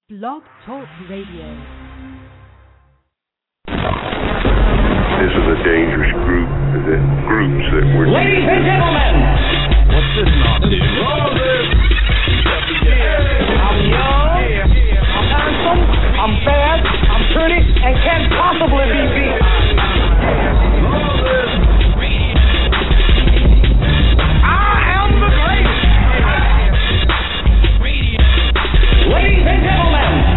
Blog Talk Radio. This is a dangerous groups that we're... Ladies and gentlemen! What's this nonsense? I'm young, I'm handsome, I'm bad, I'm pretty, and can't possibly be beat. I am the greatest! Ladies and gentlemen!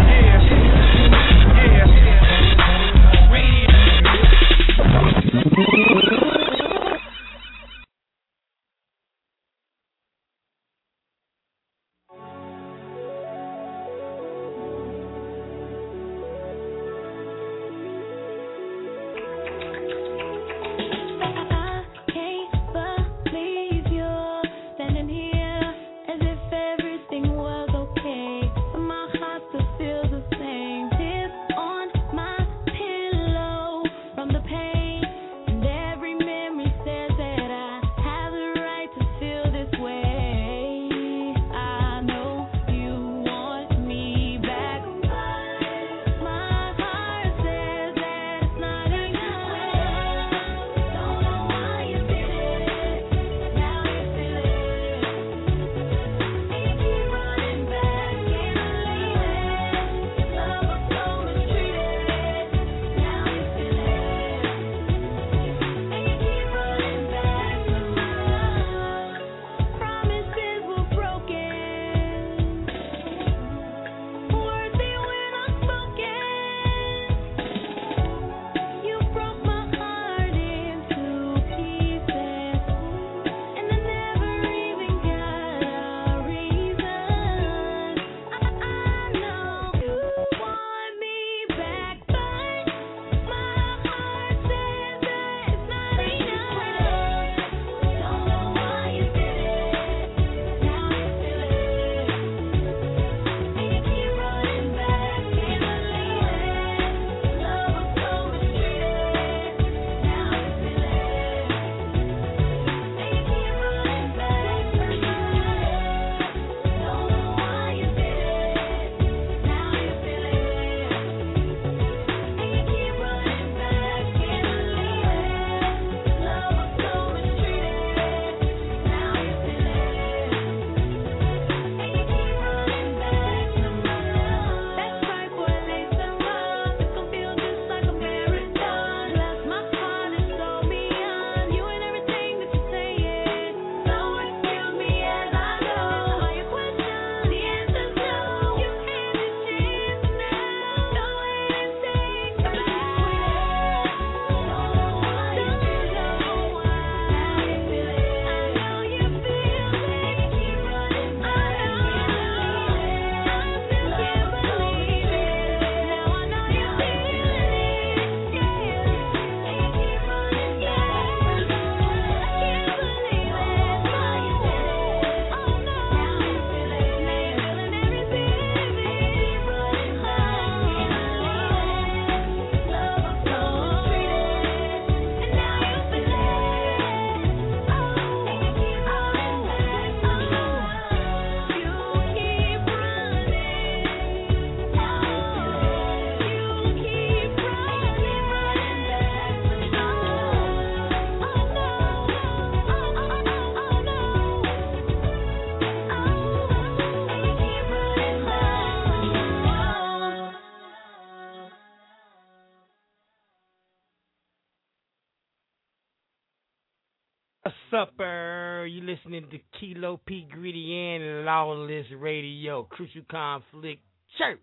Supper, you listening to Kilo P. Greedy and Lawless Radio, Crucial Conflict Church.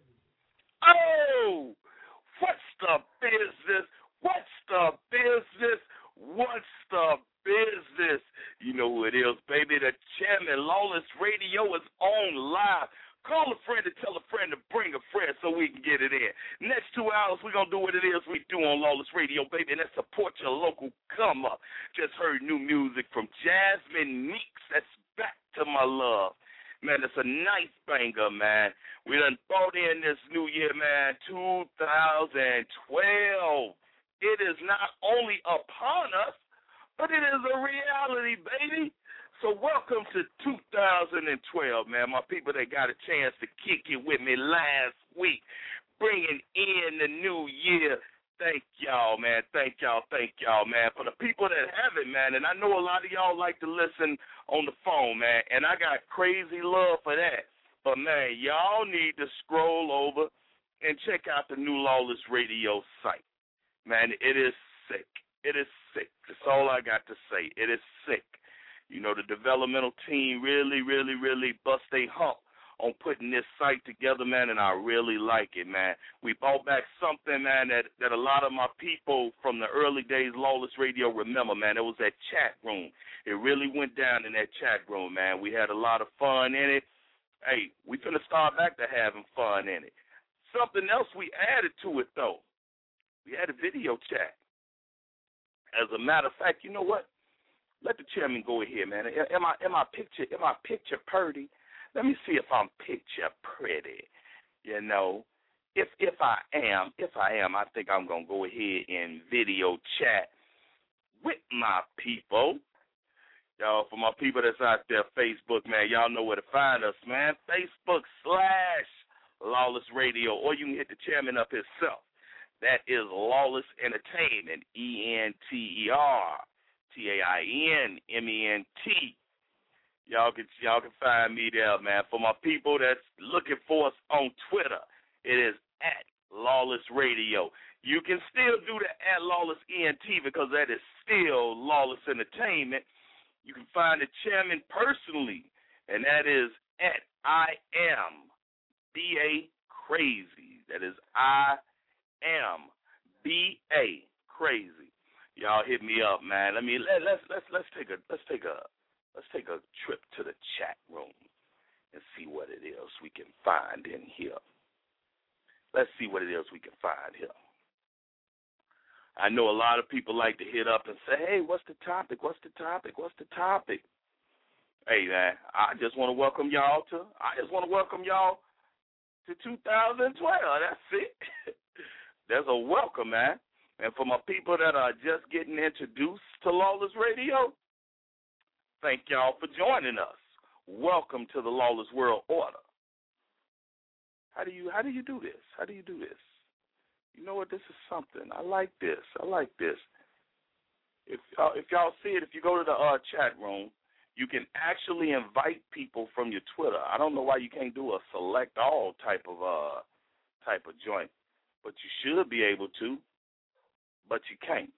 Oh! What's the business? What's the business? What's the business? You know who it is, baby. The chairman, Lawless Radio, is on live. Call a friend and tell a friend to bring a friend so we can get it in. Next 2 hours, we're going to do what it is we do on Lawless Radio, baby, and that's support your local come up. Just heard new music from Jasmine Meeks. That's Back to My Love. Man, it's a nice banger, man. We done brought in this new year, man, 2012. It is not only upon us, but it is a reality, baby. So welcome to 2012, man. My people that got a chance to kick it with me last week, bringing in the new year. Thank y'all, man. Thank y'all, man. For the people that haven't, man, and I know a lot of y'all like to listen on the phone, man, and I got crazy love for that. But, man, y'all need to scroll over and check out the new Lawless Radio site. Man, it is sick. It is sick. That's all I got to say. It is sick. You know, the developmental team really bust a hump on putting this site together, man, and I really like it, man. We brought back something, man, that a lot of my people from the early days Lawless Radio remember, man. It was that chat room. It really went down in that chat room, man. We had a lot of fun in it. Hey, we finna start back to having fun in it. Something else we added to it, though. We had a video chat. As a matter of fact, you know what? Let the chairman go ahead, man. Am I picture pretty? Let me see if I'm picture pretty. You know, if I am, I think I'm gonna go ahead and video chat with my people. Y'all, for my people that's out there, Facebook, man, y'all know where to find us, man. Facebook/Lawless Radio, or you can hit the chairman up himself. That is Lawless Entertainment, ENTERTAINMENT. Y'all can find me there, man. For my people that's looking for us on Twitter, it is @Lawless Radio. You can still do the @Lawless ENT because that is still Lawless Entertainment. You can find the chairman personally, and that is @IamBA Crazy. That is IamBA Crazy. Y'all hit me up, man. Let's take a trip to the chat room and see what it is we can find in here. Let's see what it is we can find here. I know a lot of people like to hit up and say, hey, what's the topic? Hey, man, I just want to welcome y'all to 2012. That's it. There's a welcome, man. And for my people that are just getting introduced to Lawless Radio, thank y'all for joining us. Welcome to the Lawless World Order. How do you do this? You know what? This is something. I like this. If y'all see it, if you go to the chat room, you can actually invite people from your Twitter. I don't know why you can't do a select all type of joint, but you should be able to, but you can't.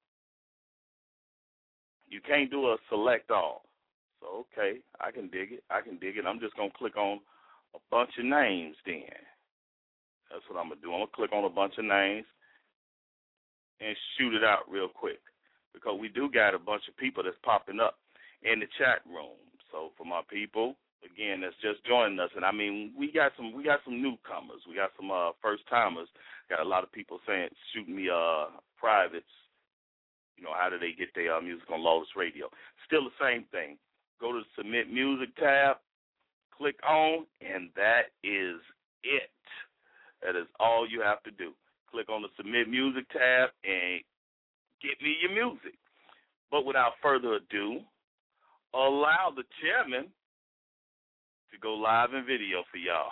You can't do a select all. So, okay, I can dig it. I'm just going to click on a bunch of names then. That's what I'm going to do. I'm going to click on a bunch of names and shoot it out real quick because we do got a bunch of people that's popping up in the chat room. So for my people, again, that's just joining us, and I mean, we got some newcomers. We got some first-timers. Got a lot of people shooting me privates. You know, how do they get their music on Lawless Radio? Still the same thing. Go to the Submit Music tab, click on, and that is it. That is all you have to do. Click on the Submit Music tab and get me your music. But without further ado, allow the chairman to go live in video for y'all.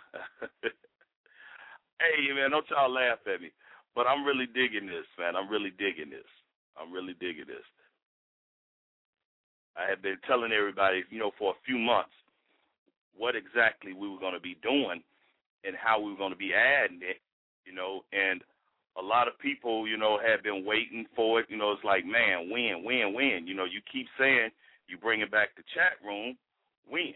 Hey, man, don't y'all laugh at me. But I'm really digging this, man. I'm really digging this. I have been telling everybody, you know, for a few months what exactly we were going to be doing and how we were going to be adding it, you know, and a lot of people, you know, have been waiting for it. You know, it's like, man, when? You know, you keep saying you bring it back to chat room, when?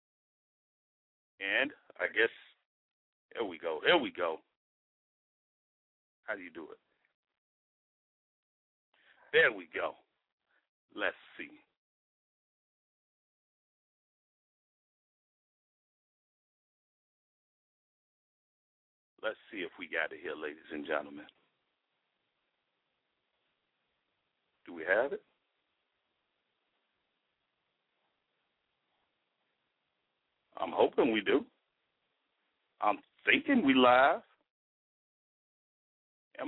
And I guess, there we go. How do you do it? There we go. Let's see. Let's see if we got it here, ladies and gentlemen. Do we have it? I'm hoping we do. I'm thinking we live. Is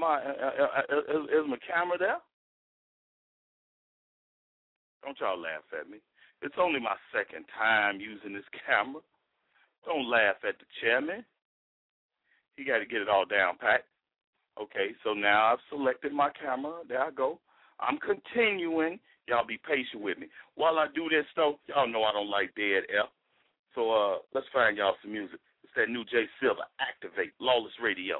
my camera there? Don't y'all laugh at me. It's only my second time using this camera. Don't laugh at the chairman. He got to get it all down pat. Okay, so now I've selected my camera. There I go. I'm continuing. Y'all be patient with me. While I do this, though, y'all know I don't like dead air. So let's find y'all some music. It's that new Jay Silver, Activate, Lawless Radio.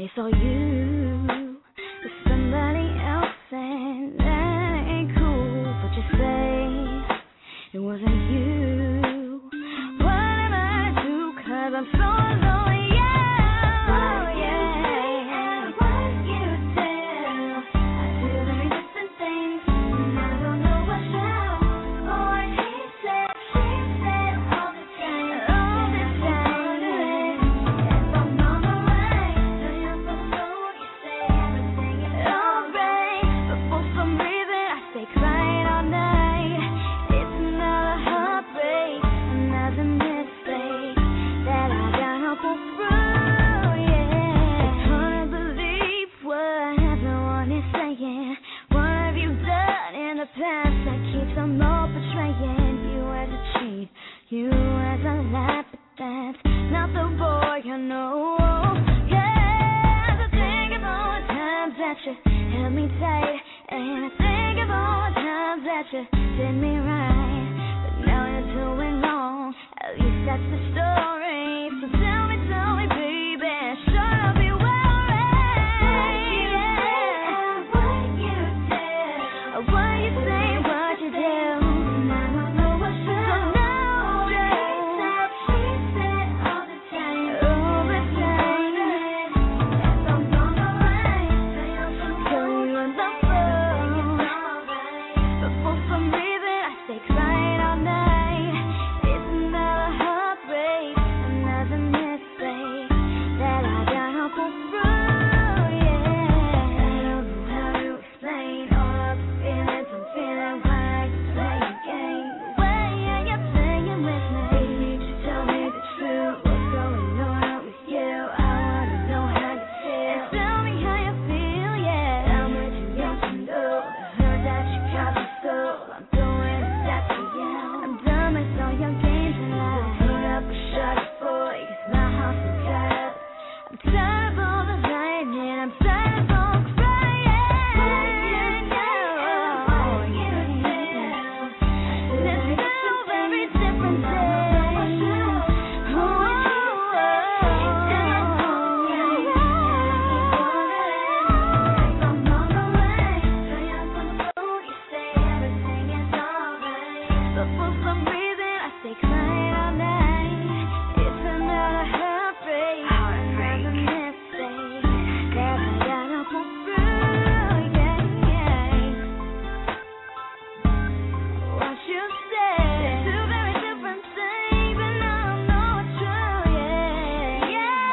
saw you with somebody else, and that ain't cool. But you say it wasn't you. What am I to do? 'Cause I'm so lonely. Yeah, oh yeah. What you tell? I do very different things, and I don't know what's wrong. Boy, he said, she said all the time. If I'm on the way, do you suppose you say everything is alright? But for some reason I stay crying all night. It's another heartbreak, another mistake that I gotta pull through, yeah. It's hard to believe what everyone is saying. What have you done in the past that keeps on portraying you as a cheat, you as a lie? But that's not the boy I know. Yeah, I think of all the times that you held me tight, and I think of all the times that you did me right. But now you're doing wrong, at least that's the story. So tell me, baby, should I be worried? Yeah. What you tell, what you say, what you do, and I don't know what's wrong. So now, she said all the time. If I'm on the way, tell you I'm the fool. But for some reason I stay crying all night. It's another heartbreak, another mistake that I gotta pull through, yeah. I don't know how to explain all of the feelings I'm feeling when you play your game. The way you're playing with me, just tell me the truth. What's going on with you? I wanna know how you feel. And tell me how you feel, yeah. How much you got to know. I heard that you got the soul. I'm doing that for you. I'm done with all your games and lies. Put up or shut up, boy, 'cause my house is tied up. I'm tired of all the lying and I'm tired of all crying. There's two very different things. But for some reason I stay crying all night. It's another heartbreak, another mistake that I gotta pull through, yeah. What you say, two very different things, and I don't know what's true, yeah.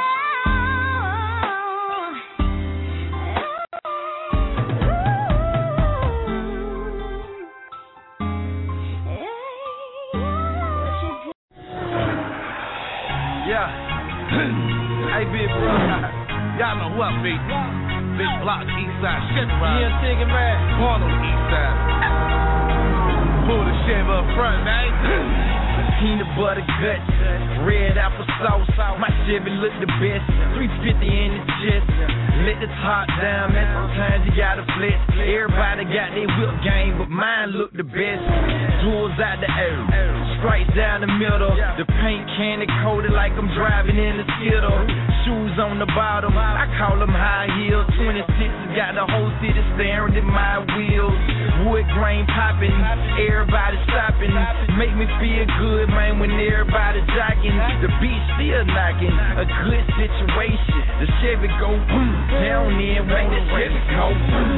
Yeah. Hey, big bro. Y'all know who I be. Big block, east side, shit around. Yeah, take it back. Harlem, east side. Pull the shit up front, man. Peanut butter guts, red apple sauce. My Chevy look the best, 350 in the chest. Let the top down, man. Sometimes you gotta flex. Everybody got their whip game, but mine look the best. Jewels out the air, stripes down the middle. The paint candy coated like I'm driving in the Skittle. Shoes on the bottom, I call them high heels. 26's got the whole city staring at my wheels. Wood grain popping, everybody stopping. Make me feel good, man, when everybody jocking. The beat still knocking, a good situation. The Chevy go boom, down in when the Chevy go boom.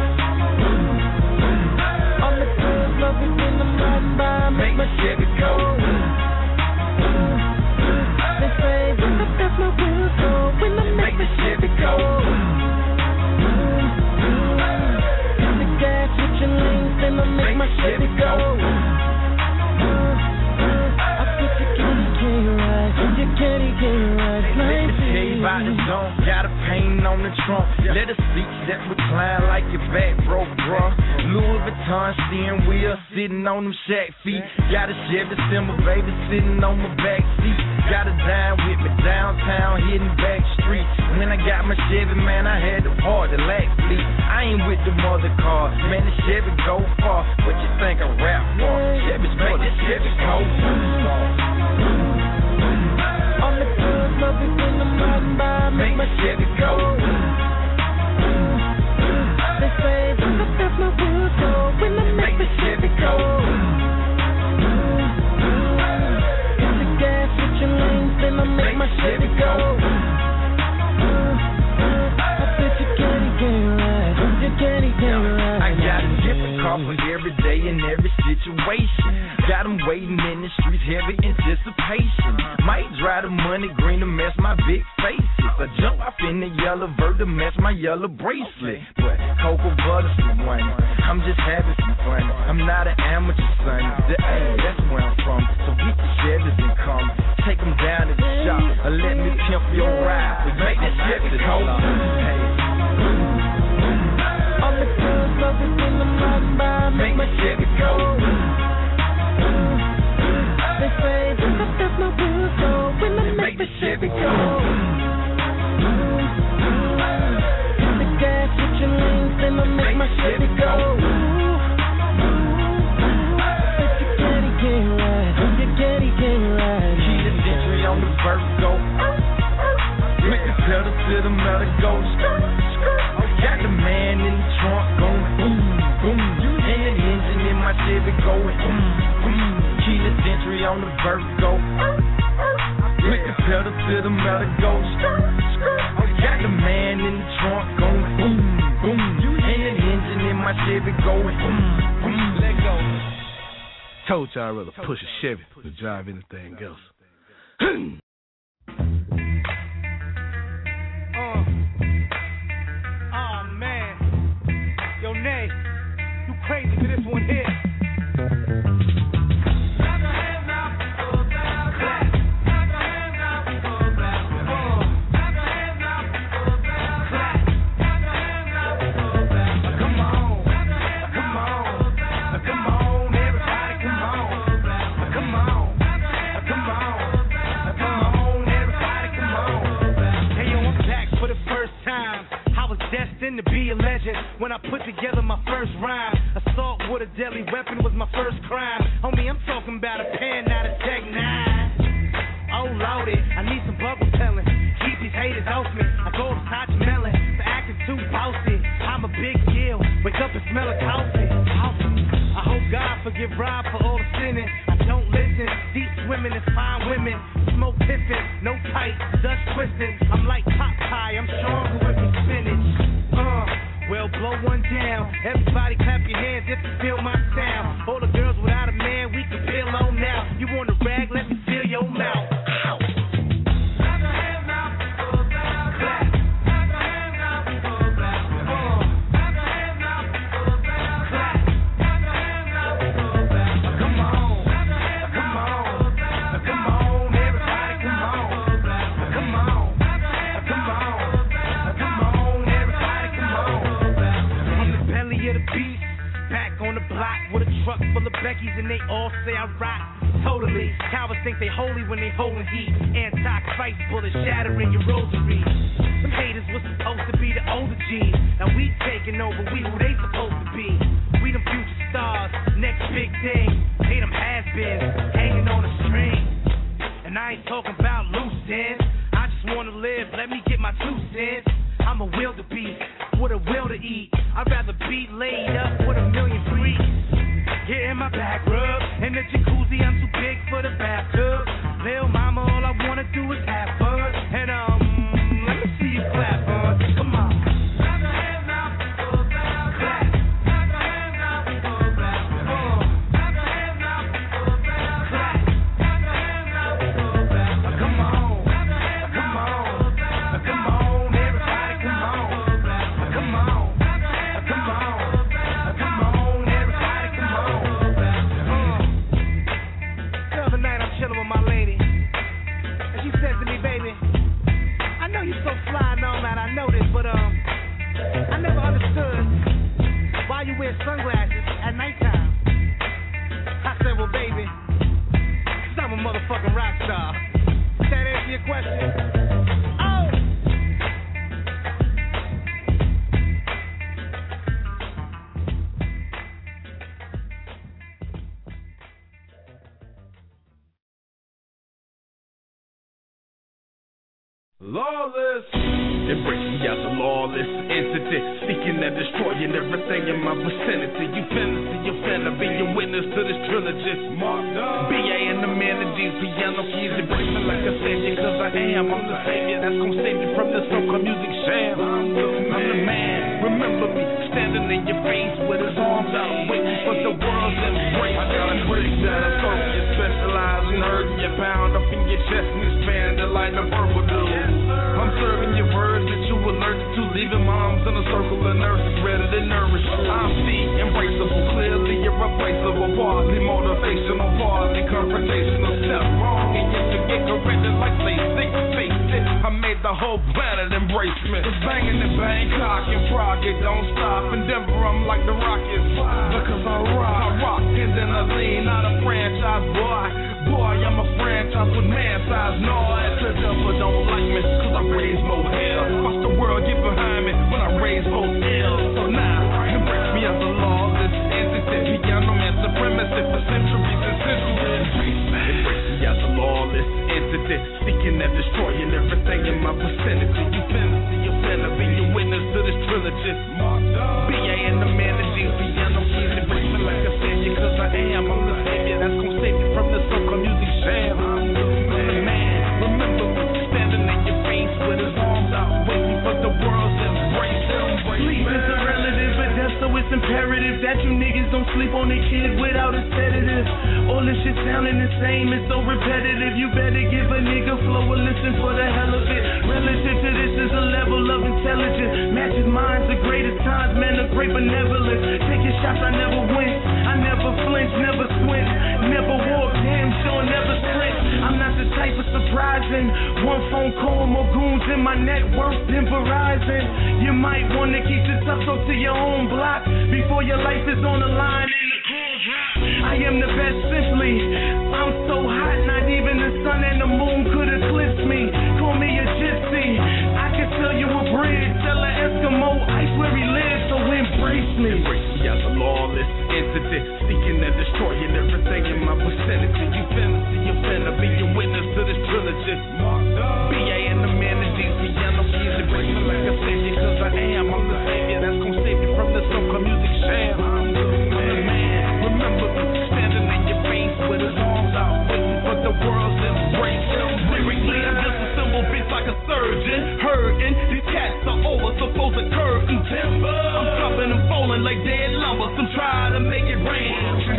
On the club, love is in the mud, Make my Chevy go boom. They say when the best my wheels go, when the Make the Chevy go boom. Hit the gas with your lanes, then I make my Chevy go. I put your candy ride, your candy ride. Let me tell you about the zone, got a paint on the trunk. Let the seats that recline like your back broke, bruh. Louis Vuitton steering wheel, sitting on them shack feet. Got a Chevy Simba, baby, sitting on my back seat. Got a dime with me downtown, hitting back street. When I got my Chevy, man, I had to park the lack fleet. I ain't with the mother car, man, the Chevy go far. What you think I rap for? Chevy's make this Chevy go. On the club, love is in the mud, Make my Chevy go. Chevy go. I got a different car for every day and every situation. Got them waiting in the streets, heavy anticipation. Might drive the money green to match my big faces. I jump off in the yellow vert to match my yellow bracelet. But Cocoa Butter's the one. I'm just having some fun. I'm not an amateur, son. That's where I'm from. So get the Chevys and come. Take them down to the shop. Or let me pimp your ride. Make that Chevy go. All the girls love it when I'm riding by. Make my Chevy go. They say that's my word, so when I make the Chevy go. Hit the gas with your lanes, then I make my Chevy go. If you get right. Keyless entry on the Virgo. Make the pedal to the metal go. Got the man in the trunk going boom, boom. And the engine in my Chevy going boom, boom. Keyless entry on the Virgo. Make the pedal to the metal go. Got the man in the trunk going boom, boom. And the engine in my Chevy going boom, boom. Let go. Told you I'd rather push a Chevy than drive anything else. Yo, Nay, you crazy for this one here. Destined to be a legend. When I put together my first rhyme, assault with a deadly weapon was my first crime. Homie, I'm talking about a pen, not a Tech 9. Oh, loaded, I need some bubble telling. Keep these haters off me. I go to Taj Melon for acting too bossy. I'm a big deal. Wake up and smell a coffee. I hope God forgive Rob for all the sinning. I don't listen. Deep swimming and fine women. Smoke piffin', no tight, dust twisting. I'm like Pop Pie, I'm stronger with me spinach. Well, blow one down. Everybody clap your hands if you feel my sound. All the girls without a man, we can peel on now. You want a rag? Let me feel your mouth. Ow. Truck full of Beckies and they all say I rock totally. Cowards think they holy when they holding heat. Anti-Christ bullets shattering your rosary. Some haters was supposed to be the older G's. Now we taking over, we who they supposed to be. We them future stars, next big thing. They them has-beens, hanging on a string. And I ain't talking about loose ends. I just wanna live, let me get my 2 cents. I'm a wildebeest with a will to eat. I'd rather be laid up with a million freaks. Getting my back rubbed in the jacuzzi, I'm too big for the bathtub. Lil' mama, all I wanna do is have fun. And let me see you clap, come on. Sunglasses at nighttime. I said, well, baby, 'cause I'm a motherfucking rock star. Does that answer your question? Oh! Lawless. Embrace me as a lawless entity, seeking and destroying everything in my vicinity. You finna be a witness to this trilogy. BA and the man of these piano keys, embrace me like a savior, cause I am. I'm the savior that's gonna save you from this so-called music sham. I'm the man, remember me, standing in your face with his arms out, waiting for the world's embrace. I got a break that I thought you specialize in hurting your pound up in your chest and expand it like a verbal dude. I'm serving your words that you allergic to, leaving moms in a circle of nurses ready to nourish. I'm the embraceable, clearly irreplaceable, partly motivational, partly confrontational. Step wrong and you should get corrected like they face it. I made the whole planet embrace me. It's banging in Bangkok and Prague, it don't stop. In Denver, I'm like the Rockets, because I rock, and then I lean out a franchise, boy, I'm a franchise with man size. No, it's the devil don't like me, cause I raise more hell. Watch the world get behind me when I raise both L's. So now, embrace me as a lawless entity, piano man supremacy for centuries and centuries. Embrace me as a lawless entity, seeking and destroying everything in my vicinity. You finna be a witness to this trilogy. BA and the man of these piano keys, embrace me like a savior, cause I am. I'm the savior that's gonna save you from this so-called music sham. I'm the man, remember me, standing in your face with his arms out, waiting for the world's embrace. Sleep is a relative, but that's so it's imperative that you niggas don't sleep on their kids without a sedative. All this shit sounding the same, it's so repetitive. You better give a nigga flow a listen for the hell of it. Relative to this is a level of intelligence, matches minds the greatest times, man of great benevolence. Taking shots, I never win, I never flinch, never squint, never walk, damn sure never slip. I'm not the type of surprising. One phone call, more goons in my network than Verizon. You might wanna keep this up to your own block before your life is on the line and the call drop. I am the best simply. I'm so hot, not even the sun and the moon could eclipse me. Call me a gypsy. I can sell you a bridge, sell an Eskimo ice where he lives, so embrace me. Embrace me as a lawless entity, seeking and destroying everything in my vicinity. You finna be a witness to this trilogy. BA and the man of these piano keys, embrace me like a savior, cause I am. I'm the savior that's gonna save you from this so-called music sham. I'm the man, remember me, standing in your face with his arms out, waiting for the world's embrace. Lyrically, I'm just a simple bitch like a surgeon, hurting. These cats are over, supposed to curtain timber. I'm dropping them falling like dead lumber. Some try to make it rain.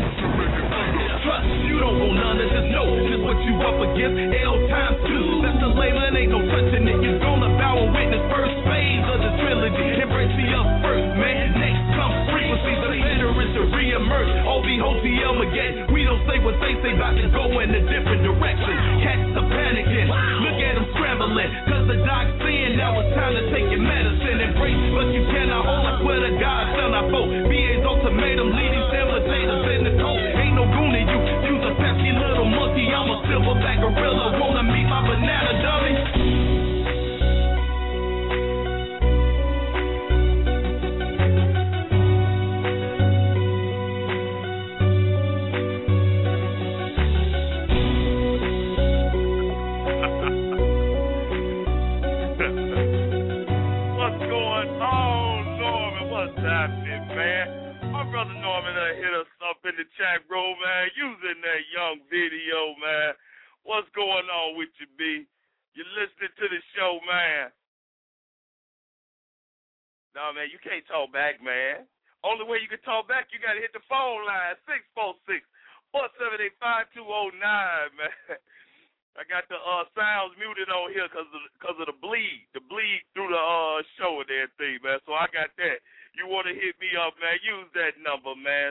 Trust, you don't want none of this, no. Just what you up against, L times 2. That's the Layla, ain't no touching it. You're gonna bow and witness first phase of the trilogy. Embrace me up first, man. Next comes frequency, the literate to re-emerge. All be hotel again. We don't say what they say, about to go in a different direction. Cats are panicking, look at them scrambling, cause the doc's saying now it's time to take your medicine. Embrace, but you cannot hold it with a God son I vote. BA's ultimatum, leading simulators in the cold. Ain't no goon in you, you's a pesky little monkey. I'm a silverback gorilla, wanna meet my banana dummy? Hit us up in the chat room, man. Using that young video, man. What's going on with you, B? You listening to the show, man? No, man, you can't talk back, man. Only way you can talk back, you got to hit the phone line, 646-478-5209, man. I got the sounds muted on here because of the bleed through the show and everything, man. So I got that. You want to hit me up, man, use that number, man,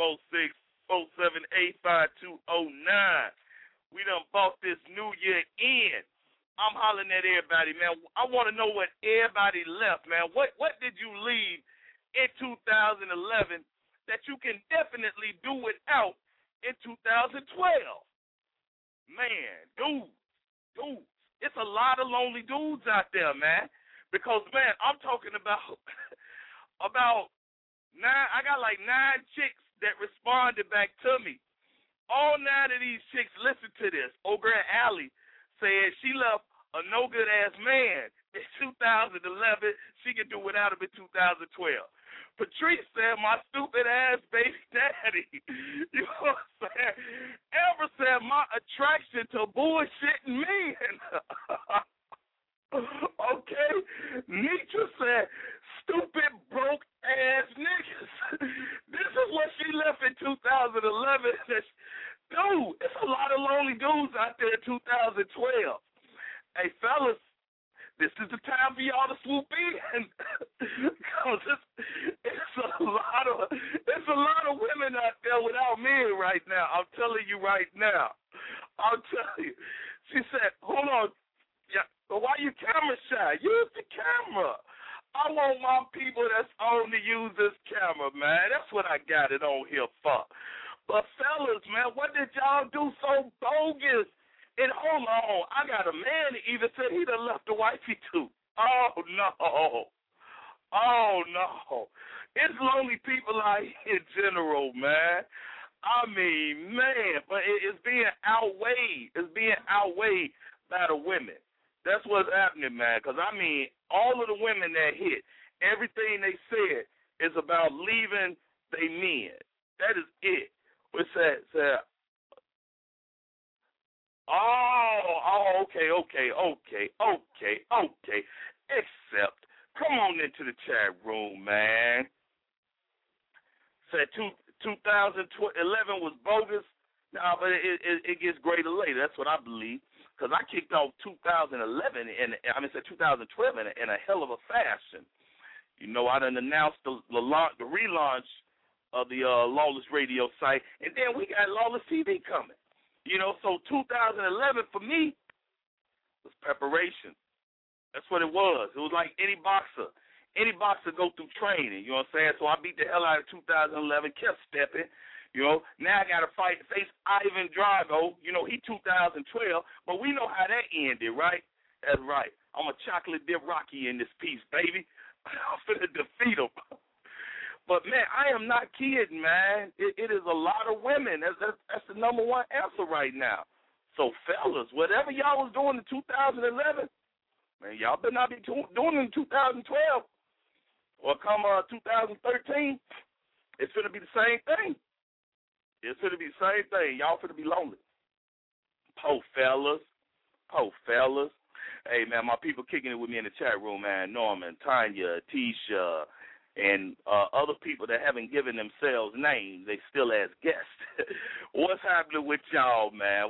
646-478-5209. We done bought this new year in. I'm hollering at everybody, man. I want to know what everybody left, man. What did you leave in 2011 that you can definitely do without in 2012? Man, dudes, it's a lot of lonely dudes out there, man. Because, man, I'm talking about I got like 9 chicks that responded back to me. All 9 of these chicks listened to this. Old girl Allie said she left a no-good-ass man in 2011. 2011. She can do without him in 2012. Patrice said, my stupid ass baby daddy. You know what I'm saying? Amber said, my attraction to bullshitting men. Okay? Nietzsche said, stupid, broke ass niggas. This is what she left in 2011. Dude, it's a lot of lonely dudes out there in 2012. Hey, fellas, this is the time for y'all to swoop in. Because it's a lot of women out there without men right now. I'm telling you right now. I'll tell you. She said, hold on. Yeah, but why you camera shy? Use the camera. I want my people that's on to use this camera, man. That's what I got it on here for. But fellas, man, what did y'all do so bogus? And hold on, I got a man that even said he done left the wifey too. Oh, no. Oh, no. It's lonely people out here in general, man. I mean, man, but it's being outweighed. It's being outweighed by the women. That's what's happening, man, because, I mean, all of the women that hit, everything they said is about leaving they men. That is it. What's that? Okay. Except, come on into the chat room, man. Said 2011 was bogus. Nah, but it gets greater later. That's what I believe. Because I kicked off 2012 in a hell of a fashion. You know, I done announced the relaunch of the Lawless Radio site, and then we got Lawless TV coming. You know, so 2011 for me was preparation. That's what it was. It was like any boxer. Any boxer go through training, you know what I'm saying? So I beat the hell out of 2011, kept stepping. You know, now I got to face Ivan Drago. You know, he 2012, but we know how that ended, right? That's right. I'm a chocolate dip Rocky in this piece, baby. I'm finna defeat him. But, man, I am not kidding, man. It is a lot of women. That's the number one answer right now. So, fellas, whatever y'all was doing in 2011, man, y'all better not be doing it in 2012 or come 2013. It's going to be the same thing. It's going to be the same thing. Y'all finna be lonely. Po fellas. Hey, man, my people kicking it with me in the chat room, man. Norman, Tanya, Tisha, and other people that haven't given themselves names, they still as guests. What's happening with y'all, man?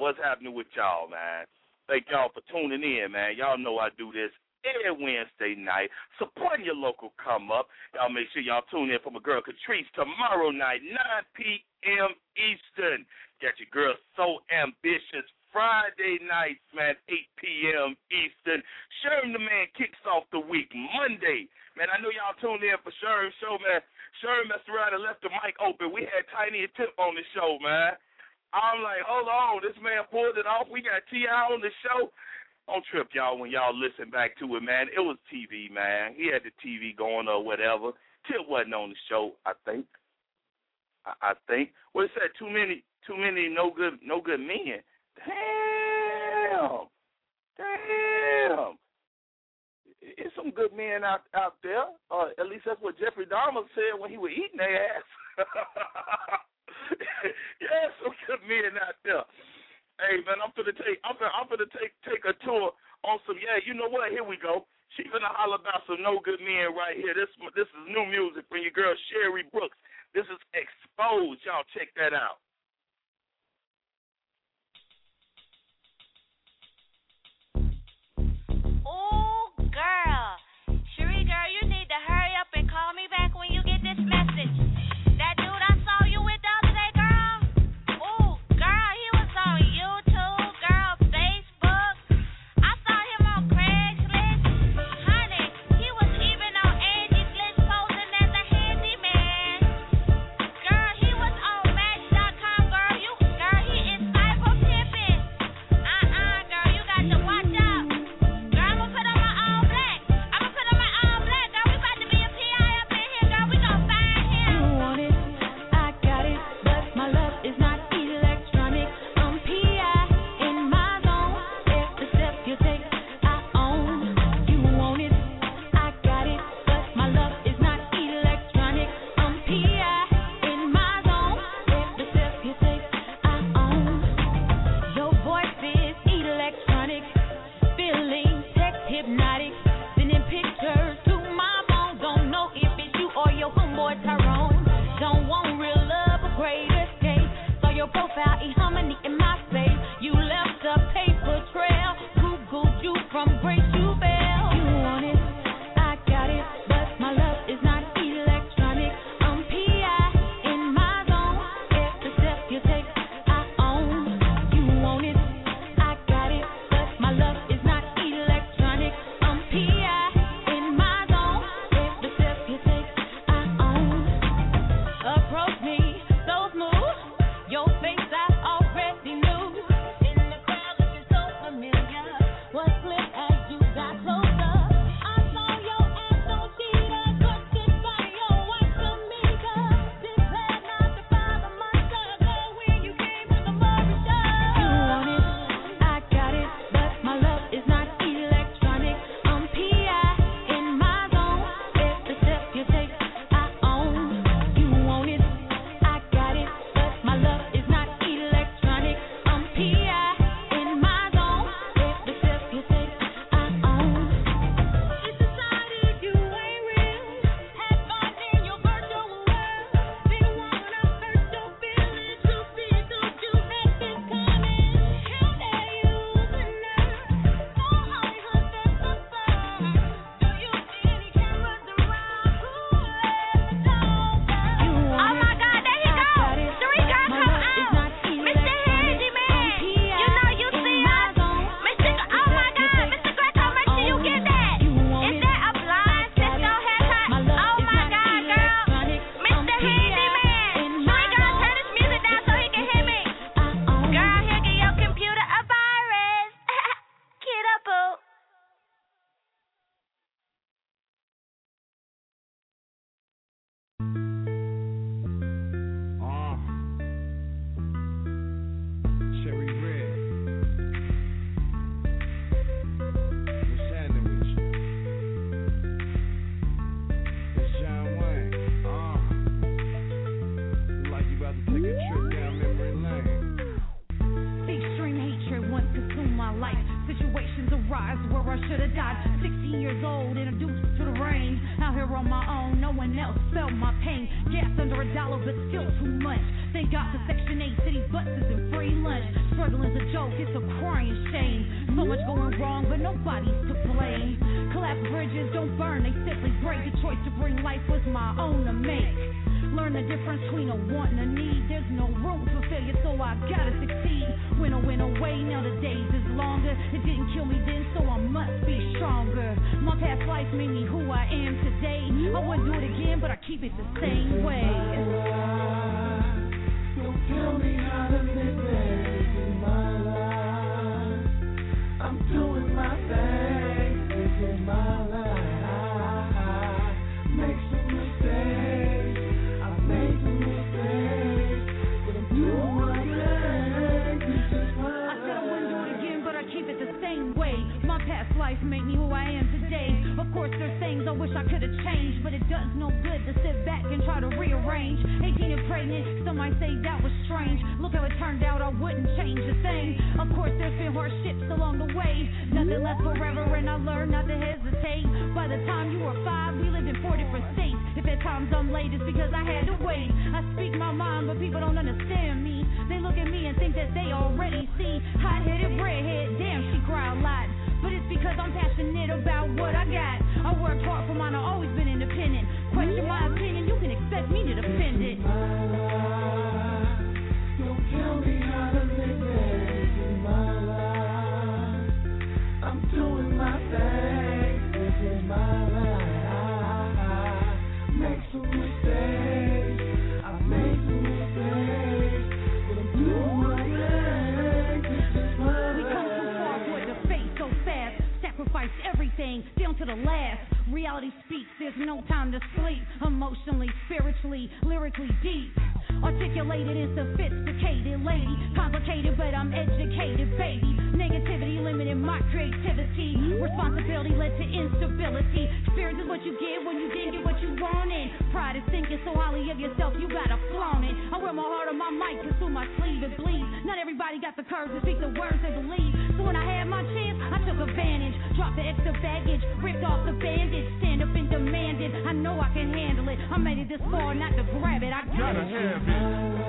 Thank y'all for tuning in, man. Y'all know I do this every Wednesday night. Supporting your local come up. Y'all make sure y'all tune in for my girl Catrice tomorrow night, 9 p.m. Eastern. Got your girl So Ambitious Friday nights, man, 8 p.m. Eastern. Sherm the Man kicks off the week Monday. Man, I know y'all tuned in for Sherm's show, man. Sherm messed around and left the mic open. We had Tiny and Tip on the show, man. I'm like, hold on, this man pulled it off. We got T.I. on the show. Don't trip, y'all, when y'all listen back to it, man. It was TV, man. He had the TV going or whatever. Tip wasn't on the show, I think. What it said? Too many no good men. Damn. It's some good men out there. At least that's what Jeffrey Dahmer said when he was eating their ass. Yeah, some good men out there. Hey, man, I'm finna take a tour on some. Yeah, you know what? Here we go. She finna holler about some no good men right here. This is new music from your girl Sherry Brooks. This is Exposed. Y'all check that out. Oh, girl. Cherie, girl, you need to hurry up and call me back when you get this message. That dude I saw you with the other day, girl. Oh, girl, he was on YouTube, girl, Facebook. I saw him on Craigslist. Honey, he was even on Angie's List posing as a handyman. Girl, he was on Match.com hypnotic. Sending pictures to my phone. Don't know if it's you or your homeboy Tyrone. Don't want real love, a great escape. Saw your profile, eHarmony in my face. You left a paper trail. Googled you from Grace to Bell. You want it, I got it, but my love is not electronic. I'm PI in my zone. Every step you take, I own. You want it, I got it, but my love is not electronic. I'm PI in my zone. Every step you take, I own. Approach me so smooth. Your face I already knew. In the crowd looking so familiar. What slipped as you got closer? I saw your ass on Cheetah, touched by your wife Tamika. This had not to 5 months ago when you came to the Murray Show. You want it, I got it, but my love is not electronic. I'm PI in my zone. Every step you take, I own. You want it, I got it, but my love is not electronic. I'm PI in my zone. Every step you take, I own. You decided you ain't real. Had fun in your virtual world. Didn't wanna hurt your feelings. You see, thought you had this coming. How dare you the nerve? So Hollywood that's absurd. Do you see any cameras around? Who let the dog out? You want Oh my God, there he goes. Three girls come out. Mr. Handyman. You know you see us. Mr. Oh my God, Mr. Greco, make sure you get that. Is that a blind Cisco haircut? Oh my God, girl. Mr. Handyman. Three girls, turn this music down so he can hear me. Girl, here get your computer a virus. Kid up, boo. Cherry Red. What's happening with you? It's John Wayne. Look like you about to take a trip down memory lane. Extreme hatred once consumed my life. Situations arise where I should have died. 16 years old, introduced to the rain. Out here on my own, no one else felt my pain. Gas under $1, but still too much. Thank God for Section 8 city buses and free lunch. Struggling is a joke, it's a crying shame. So much going wrong, but nobody's to blame. Collapse bridges don't burn, they simply break. The choice to bring life was my own to make. Learn the difference between a want and a need. There's no room for failure, so I gotta succeed. When I went away, now the days is longer. It didn't kill me then, so I must be stronger. My past life made me who I am today. I wouldn't do it again, but I keep it the same way. Don't tell me how to live in my life. I'm doing my thing, living my life. Make some mistakes, I made some mistakes, but I'm doing my thing. This is my life. I said I wouldn't do it again, but I keep it the same way. My past life made me who I am today. Of course, there's things I wish I could have changed, but it does no good to sit back and try to rearrange. 18 and pregnant, some might say that was strange. Look how it turned out, I wouldn't change a thing. Of course, there's been hardships along the way. Nothing left forever, and I learned not to hesitate. By the time you were 5, we lived in 4 different states. If at times I'm late, it's because I had to wait. I speak my mind, but people don't understand me. They look at me and think that they already see. Hot-headed redhead, damn, she cry a lot. But it's because I'm passionate about what I got. I worked hard for mine, I've always been independent. Question my opinion, you can expect me to defend it. Don't tell me how to live in my life. I'm doing my thing, living my life. Make some mistakes, I made some mistakes, but I'm doing my thing. This is my We come too far for it to fade so fast. Sacrifice everything down to the last. Reality speaks, there's no time to sleep. Emotionally, spiritually, lyrically deep. Articulated and sophisticated lady. Complicated, but I'm educated, baby. Negativity limited my creativity. Responsibility led to instability. Experience is what you get when you didn't get what you wanted. Pride is thinking so highly of yourself, you gotta flaunt it. I wear my heart on my mic, cause through my sleeve it bleeds. Not everybody got the courage to speak the words they believe. So when I had my chance, I took advantage. Dropped off the extra baggage, ripped off the bandage, stand up and demand it. I know I can handle it. I made it this far not to grab it. I gotta have it.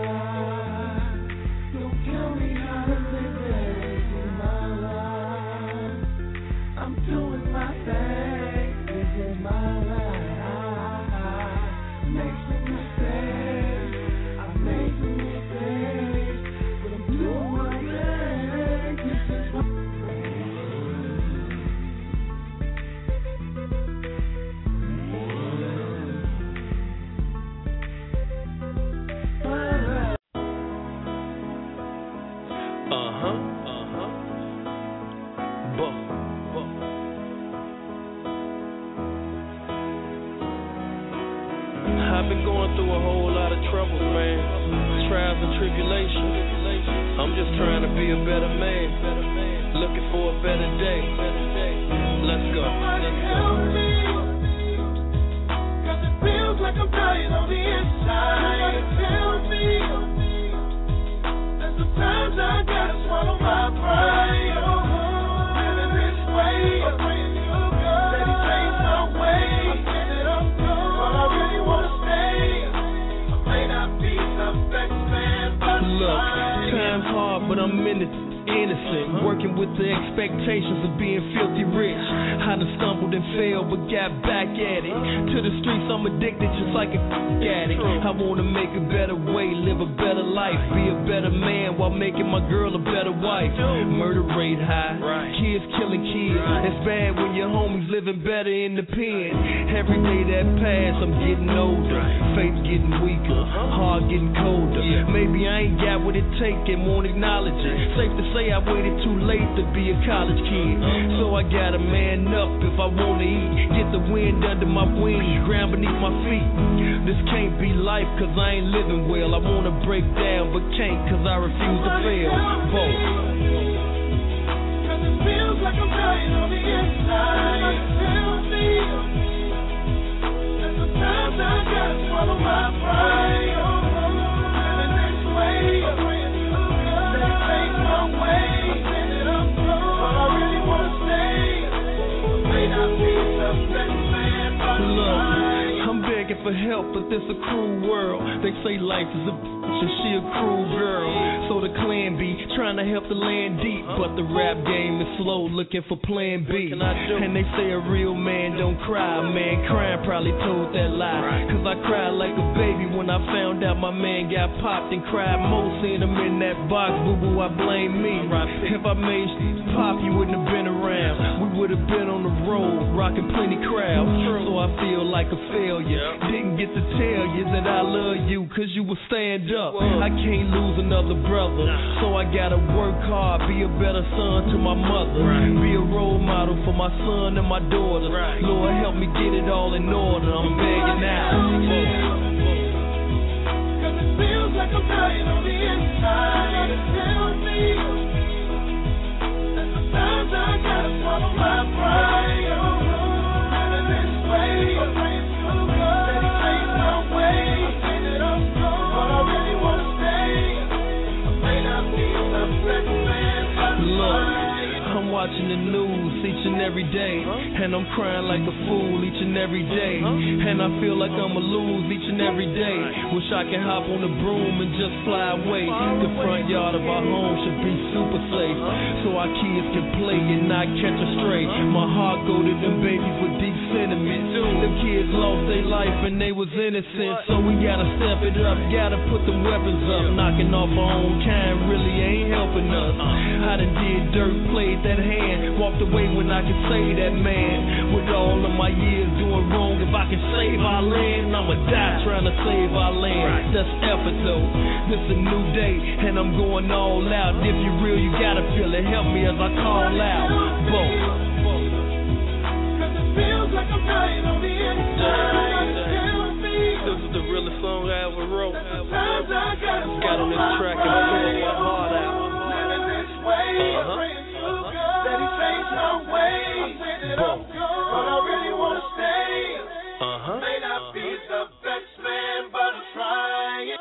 Don't tell me how to live my life. I'm doing my thing. This is my life. Make some mistakes. I made some mistakes, but I'm doing my thing. This is my I've been going through a whole lot of troubles, man. Trials and tribulations. I'm just trying to be a better man. Looking for a better day. Let's go. help me, 'cause it feels like I'm dying on the inside. Tell me, and sometimes I gotta swallow my pride. Living this way, I'm praying to God that He change my ways. That I'm gone, but I really wanna stay. I may not be the best man, but Look, time's hard, but I'm innocent. Working with the expectations of being filthy rich. I done stumbled and failed, but got back at it. To the streets, I'm addicted just like a addict. I wanna make a better way, live a better life, be a better man while making my girl a better wife. Murder rate high, kids killing kids. It's bad when your homies living better in the pen. Every day that pass, I'm getting older. Faith getting weaker, heart getting colder. Maybe I ain't got what it take and won't acknowledge it. Safe to say I waited too late to be a college kid. So I gotta man up if I wanna eat. Get the wind under my wings, ground beneath my feet. This can't be life cause I ain't living well. I wanna break down but can't cause I refuse to fail. Both. Cause it feels like I'm dying on the inside. Tell me, and sometimes I gotta swallow my pride. Living this way, I'm praying to God that He change my ways. That I'm gone, but I really wanna stay. I may not be the best man, but Look, I'm begging for help, but this a cruel world. They say life is a bitch and she a cruel girl. So the clan be trying to help the land deep, but the rap game is slow, looking for plan B. And they say a real man don't cry. Man crying probably told that lie. Cause I cried like a baby when I found out my man got popped and cried more. Seeing him in that box, boo-boo, I blame me. If I made pop, you wouldn't have been around. We would have been on the road, rocking plenty crowds. So I feel like a failure. Didn't get to tell you that I love you, cause you would stand up. I can't lose another brother, so I gotta work hard, be a better son to my mother, be a role model for my son and my daughter. Lord, help me get it all in order. I'm begging out. Cause it feels like I'm dying on the inside. Tell me, and sometimes I gotta swallow my pride. Living this way, I'm praying to God that He change my ways. That I'm gone, but I really wanna stay. I may not be the best man, but Look, I'm watching the news each and every day, and I'm crying like a fool each and every day, and I feel like I'ma lose each and every day. Wish I could hop on the broom and just fly away. The front yard of our home should be super safe, so our kids can play and not catch a stray. My heart go to them babies with deep sentiment. Them kids lost their life and they was innocent, so we gotta step it up, gotta put the weapons up. Knocking off our own kind really ain't helping us. I done did dirt, played that hand, walked away when I could say that man. With all of my years doing wrong, if I can save our land, I'ma die trying to save our land. That's effort though. This a new day and I'm going all out. If you real, you gotta feel it. Help me as I call out. Both. Cause it feels like I'm dying on the inside. Tell me, This is the realest song I ever wrote. sometimes I gotta Got on this track and poured my heart out. Living this way, I'm praying to God that He change my ways. That I'm gone, but I really wanna stay. May not be the best man, but I'm trying.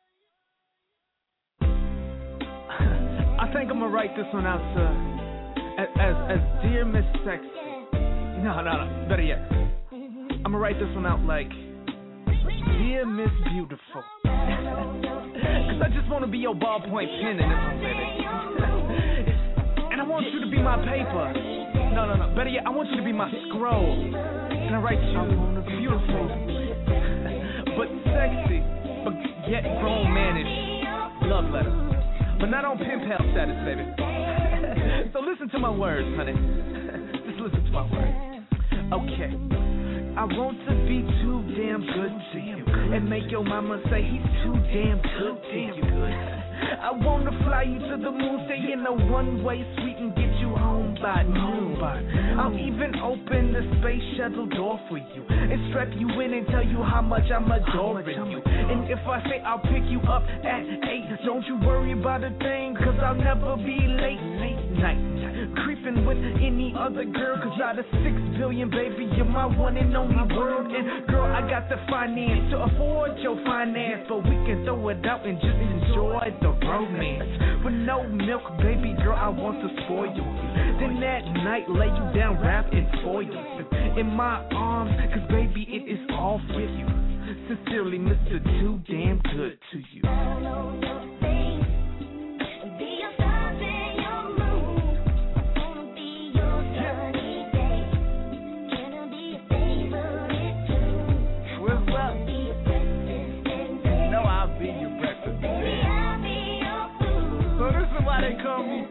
I think I'm gonna write this one out to As dear Miss Sexy. No, better yet. I'ma write this one out like Dear Miss Beautiful. Cause I just wanna be your ballpoint pen in this one, baby. And I want you to be my paper. No, better yet, I want you to be my scroll. And I write you beautiful, but sexy, but yet grown manish love letter. But not on pen pal status, baby. So listen to my words, honey. Just listen to my words. Okay. I want to be too damn good to you and make your mama say he's too damn good to you. I want to fly you to the moon, stay in a one-way suite and get you home by noon. I'll even open the space shuttle door for you and strap you in and tell you how much I'm adoring you. And if I say I'll pick you up at 8, don't you worry about a thing, cause I'll never be late night. Creeping with any other girl, cause out of 6 billion, baby, you're my one and only world. And girl, I got the finance to afford your finance, but we can throw it out and just enjoy the romance. With no milk, baby girl, I want to spoil you. Then that night, lay you down, wrap and spoil you in my arms, cause baby, it is all for you. Sincerely, Mr. Too Damn Good to you. They call me.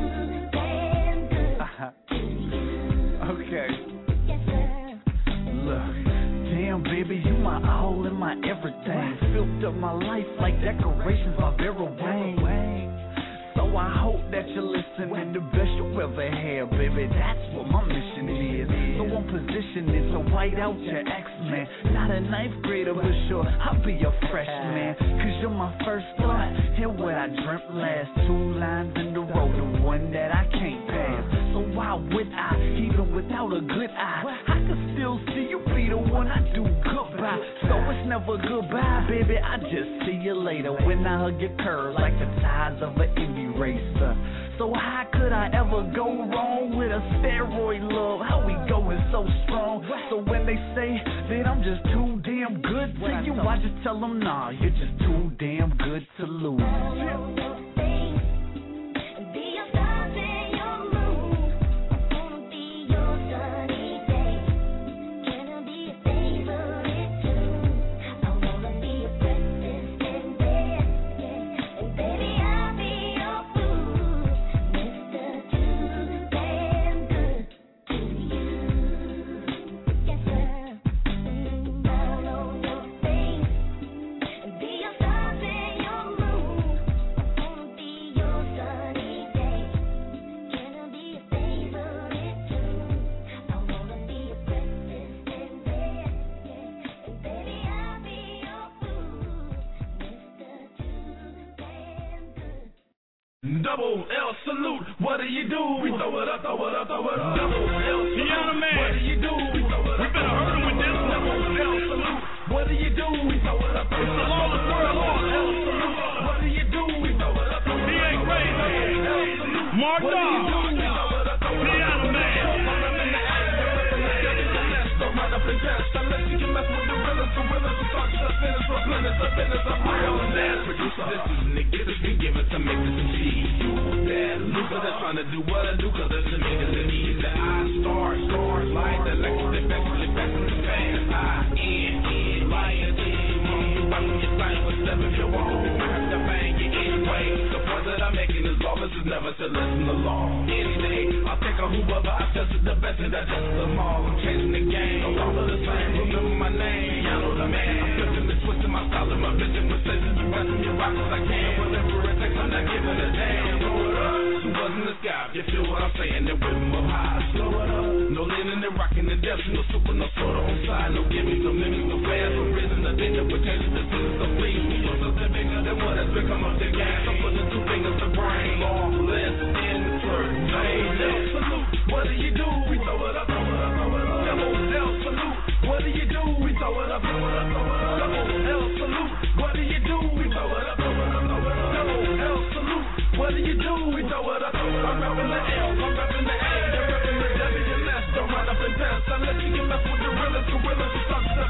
Okay. Look, damn baby, you my all and my everything. Filled up my life like decorations by Vera Wang. So I hope that you're listening, the best you'll ever have, baby. That's what my mission is. So I'm positioning to white out your ex-man. Not a ninth grader, but sure, I'll be your freshman. Cause you're my first thought, hear what I dreamt last. 2 lines in the row, the one that I can't pass. So why would I, even without a good eye, I can still see you be the one I do goodbye. So it's never goodbye, baby, I just see you later. When I hug your curves like the ties of an Indy racer. So how could I ever go wrong with a steroid love? How we going so strong? So when they say that I'm just too damn good to you, I just tell them, nah, you're just too damn good to lose. Double L salute, what do you do? We throw it up, throw it up, throw it up. Double L salute, what do you do? We better hurt him with this. Double L salute, what do you do? We throw it up, throw it up. It's the lawless world, L salute, what do you do? We throw it up, throw it up. He ain't crazy. L salute, Mark what do you do? We throw it up, throw it up. Piano Man. Don't run up and test, unless you can mess with the realest, so start to finish, replenish the business of my own ass producer. This is nigga that's been given to make this achieve. Bad loser that's trying to do what I do, cause there's a nigga that needs that I stars like the electric eventually back in the past. I-N-N, lion, you watching your sign with 7 if you want. I have to bang you anyway. The point that I'm making is lawless is never to listen to law. Any day, I'll take on whoever I tested the best and that's just them all. I'm changing the game, no longer the same. Remember my name, I know the man. I'm flipping and twisting my style and my vision with senses. You rest your rock as I can. Whatever it takes, I'm not giving a damn. Who was in the sky? You feel what I'm saying? That rhythm up high, slow it up. No leaning and rocking the depths, no super, no soda on side, no gimmicks, no mimics, no flares, no risen, no danger, potential, the citizens of fleas. We use something bigger than what has become of the gas. I'm putting 2 fingers to brain, lawless, entertainment. Salute, what do you do? We throw it up, throw it up, throw it up. Double L salute, what do you do? We throw it up, throw it up, throw it up. Double L salute, what do you do? We throw it up, throw it up, throw it up. Double L salute, what do you do? We throw it up, throw it up. I'm rapping the L, I'm rapping the L.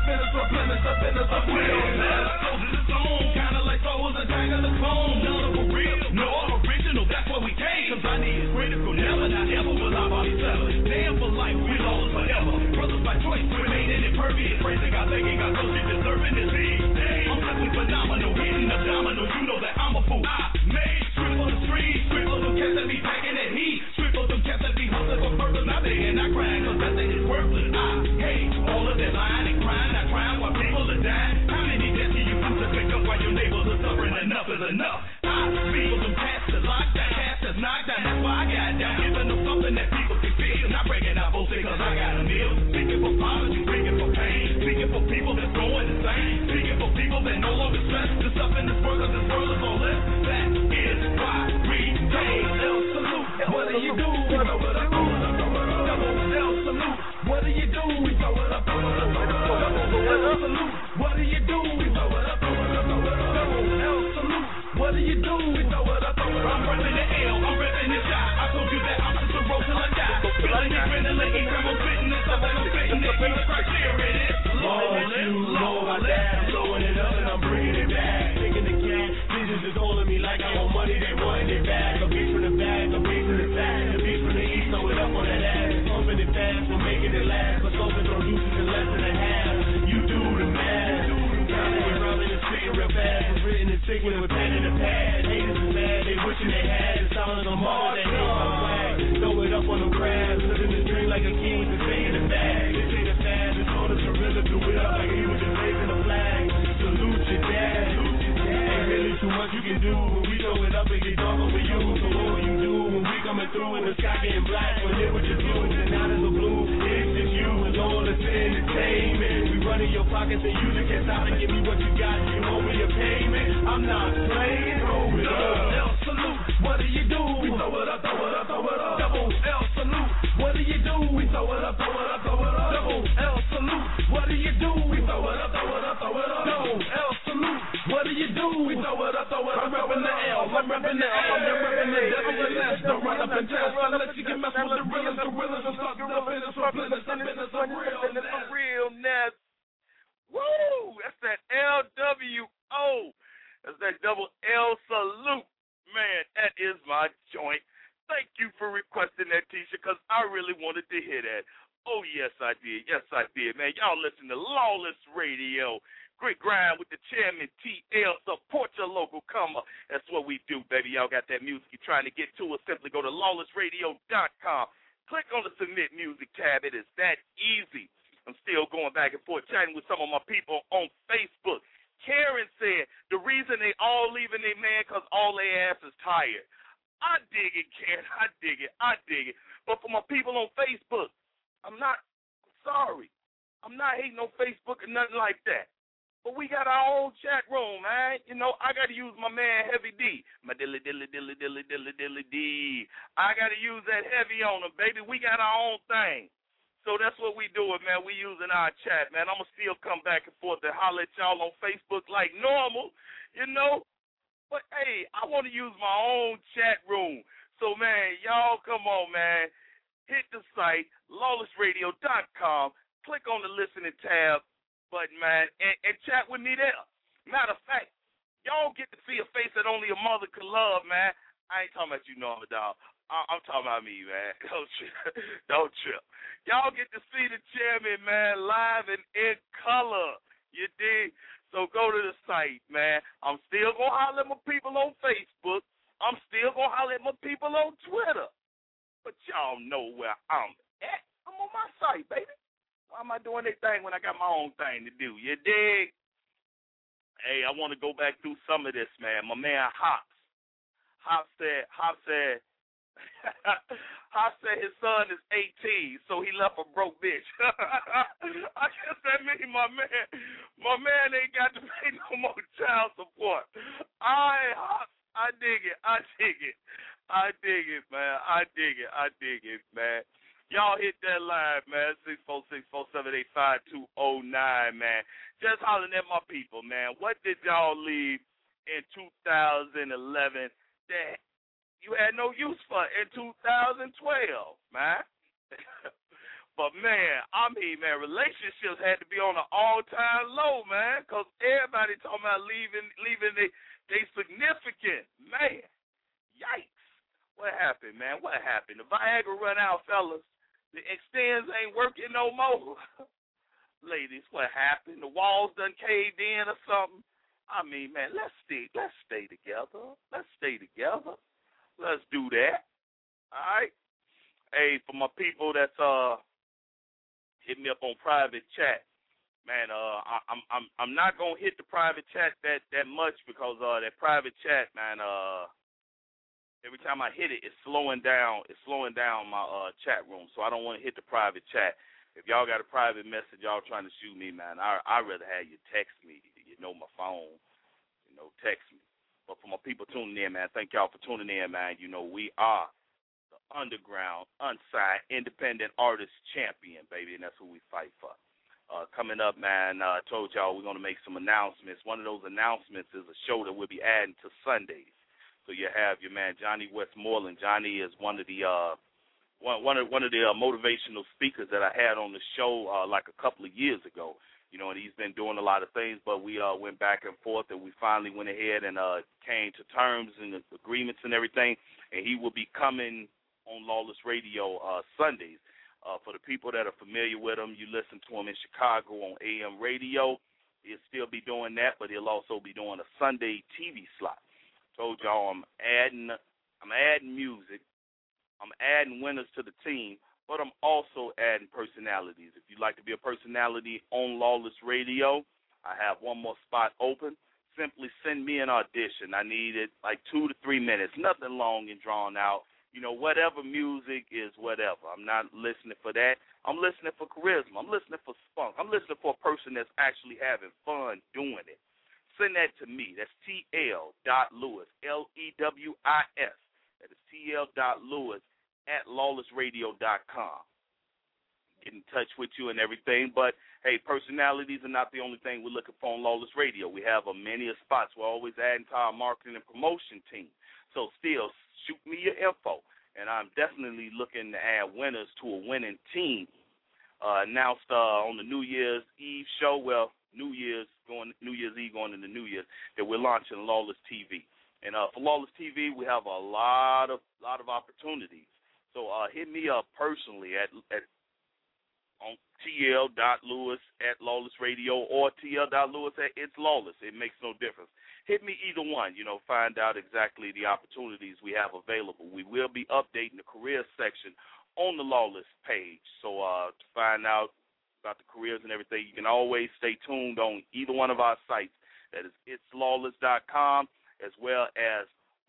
finish, replenish, I finish, I will. Soldiers is on, kinda like souls attack of the clone. None of them real, no original, that's where we came. Cause I need critical, never, not ever will I body settle. Damn for life, we lost forever. Brothers by choice, we made it impervious. Praising God, thanking God, so she deserving this thing. I'm simply phenomenal, hitting abdominal, you know that I'm a fool. I made strip for the streets, strip for them cats that be packing that heat, strip for them cats that be hustling for purpose, not begging, not crying, cause that thing is worthless. I hate all of that lying and crying, not crying while people are dying. How many deaths can you prove to pick up while your neighbors are suffering? Enough is enough. I speak for them cats that locked down, cats that's knocked down, that's why I got down, giving them something that people can feel, not breaking out both cause I got a meal. Speaking for poverty, speaking for pain, speaking for people that's going insane, speaking for people that no longer stress the stuff in this world, cause this world is all less. That is why we take El Salute. What do you do? We throw it up, throw it up, throw it up. Double El Salute. What do you do? We throw it up, throw it up, throw it up. Double El Salute. What do you do? We throw it up, throw it up, throw it up. Double El Salute. What do you do? We throw it up, throw it up. I'm repping the L, I'm repping the shot. I told you that I'm just a roll till I die. Feeling it, ventilating, I'm fitting this up and I'm fitting it. You know, right here it is. Lord, you know my dad. I'm blowing it up and I'm bringing it back. Taking the cash, Jesus is holding me like I owe money. They wanting it back. A beat from the back, a beat from the back, a beat from the east. Throw it up on that ass. Pumping it fast, we're making it last. But so throw deuces in less than a half. You do the math. Counting and rubbing and spitting real fast. It's written and ticking with pen and a pad. Haters is mad, they wishing they had. It's all of them all that hate my flag. Throw it up on them crabs. Living this dream like a king with the thing in the bag. They say the fast, it's on the gorilla. Do it up like he was just raising a flag. Salute your dad. Ain't really too much you can do. When we throw it up, it gets dark over you. So what will you do when we coming through and the sky getting black? Well, hit with your blue and out of the blue. It's just you and all that's entertainment. We running your pockets and you just can't stop and give me what you got. You owe me a payment. I'm not playing. Throw it up. El Salute. What do you do? We throw it up, throw it up, throw it up. Double El Salute. What do you do? We throw it up, throw it up, throw it up. Double El Salute. What do you do? We throw it up, throw it up, throw it up. Double El Salute. What do you do? We throw it up, throw it up. I'm repping the L, I'm repping the L, I'm repping the devil and that's the right up and down. So let you get messed with the realest, and start the business for business, and business for realness. Woo! That's that LWO. That's that double L Salute. Man, that is my joint. Thank you for requesting that T-shirt because I really wanted to hear that. Oh, yes, I did. Yes, I did, man. Y'all listen to Lawless Radio. Great grind with the chairman, TL. Support your local comer. That's what we do, baby. Y'all got that music you're trying to get to us. Simply go to lawlessradio.com. Click on the Submit Music tab. It is that easy. I'm still going back and forth chatting with some of my people on Facebook. Karen said the reason they all leaving their man because all their ass is tired. I dig it, Karen. I dig it. I dig it. But for my people on Facebook, I'm sorry. I'm not hating on Facebook or nothing like that. But we got our own chat room, man. You know, I got to use my man Heavy D. My dilly. I got to use that heavy on him, baby. We got our own thing. So that's what we doing, man. We using our chat, man. I'm going to still come back and forth and holler at y'all on Facebook like normal, you know. But, hey, I want to use my own chat room. So, man, y'all come on, man. Hit the site, lawlessradio.com. Click on the listening tab button, man, and chat with me there. Matter of fact, y'all get to see a face that only a mother could love, man. I ain't talking about you, Norma, dog. I'm talking about me, man. Don't trip. Y'all get to see the chairman, man, live and in color. You dig? So go to the site, man. I'm still going to holler at my people on Facebook. I'm still going to holler at my people on Twitter. But y'all know where I'm at. I'm on my site, baby. Why am I doing anything when I got my own thing to do? You dig? Hey, I want to go back through some of this, man. My man Hops. Hops said his son is 18, so he left a broke bitch. I guess that means my man ain't got to pay no more child support. Hops, I dig it, man. I dig it, man. Y'all hit that line, man, 646-478-5209, man. Just hollering at my people, man. What did y'all leave in 2011 that you had no use for in 2012, man? But, man, I mean, man, relationships had to be on an all-time low, man, because everybody talking about leaving they significant. Man, yikes. What happened, man? What happened? The Viagra run out, fellas. The extends ain't working no more. Ladies, what happened? The walls done caved in or something? I mean, man, let's stay together. Let's stay together. Let's do that. All right? Hey, for my people that's hit me up on private chat, man. I'm not gonna hit the private chat that much because that private chat, man. Every time I hit it, it's slowing down. It's slowing down my chat room, so I don't want to hit the private chat. If y'all got a private message, y'all trying to shoot me, man, I'd rather have you text me. You know my phone. You know, text me. But for my people tuning in, man, thank y'all for tuning in, man. You know we are the underground, unsigned, independent artist champion, baby, and that's who we fight for. Coming up, man, I told y'all we're going to make some announcements. One of those announcements is a show that we'll be adding to Sundays. So you have your man Johnny Westmoreland. Johnny is one of the motivational speakers that I had on the show like a couple of years ago. You know, and he's been doing a lot of things, but we went back and forth, and we finally went ahead and came to terms and agreements and everything. And he will be coming on Lawless Radio Sundays. For the people that are familiar with him, you listen to him in Chicago on AM radio. He'll still be doing that, but he'll also be doing a Sunday TV slot. Told y'all I'm adding music. I'm adding winners to the team, but I'm also adding personalities. If you'd like to be a personality on Lawless Radio, I have one more spot open. Simply send me an audition. I need it like 2 to 3 minutes, nothing long and drawn out. You know, whatever music is whatever. I'm not listening for that. I'm listening for charisma. I'm listening for spunk. I'm listening for a person that's actually having fun doing it. Send that to me. That's TL.Lewis, Lewis. That is TL.Lewis@lawlessradio.com. Get in touch with you and everything. But, hey, personalities are not the only thing we're looking for on Lawless Radio. We have many spots. We're always adding to our marketing and promotion team. So still, shoot me your info. And I'm definitely looking to add winners to a winning team. Announced on the New Year's Eve show, well, New Year's Eve going into New Year's, that we're launching Lawless TV. And for Lawless TV, we have a lot of opportunities. So hit me up personally on TL.Lewis@lawlessradio or TL.Lewis@itslawless. It makes no difference. Hit me either one, you know, find out exactly the opportunities we have available. We will be updating the careers section on the Lawless page. So to find out about the careers and everything, you can always stay tuned on either one of our sites. That is itslawless.com as well as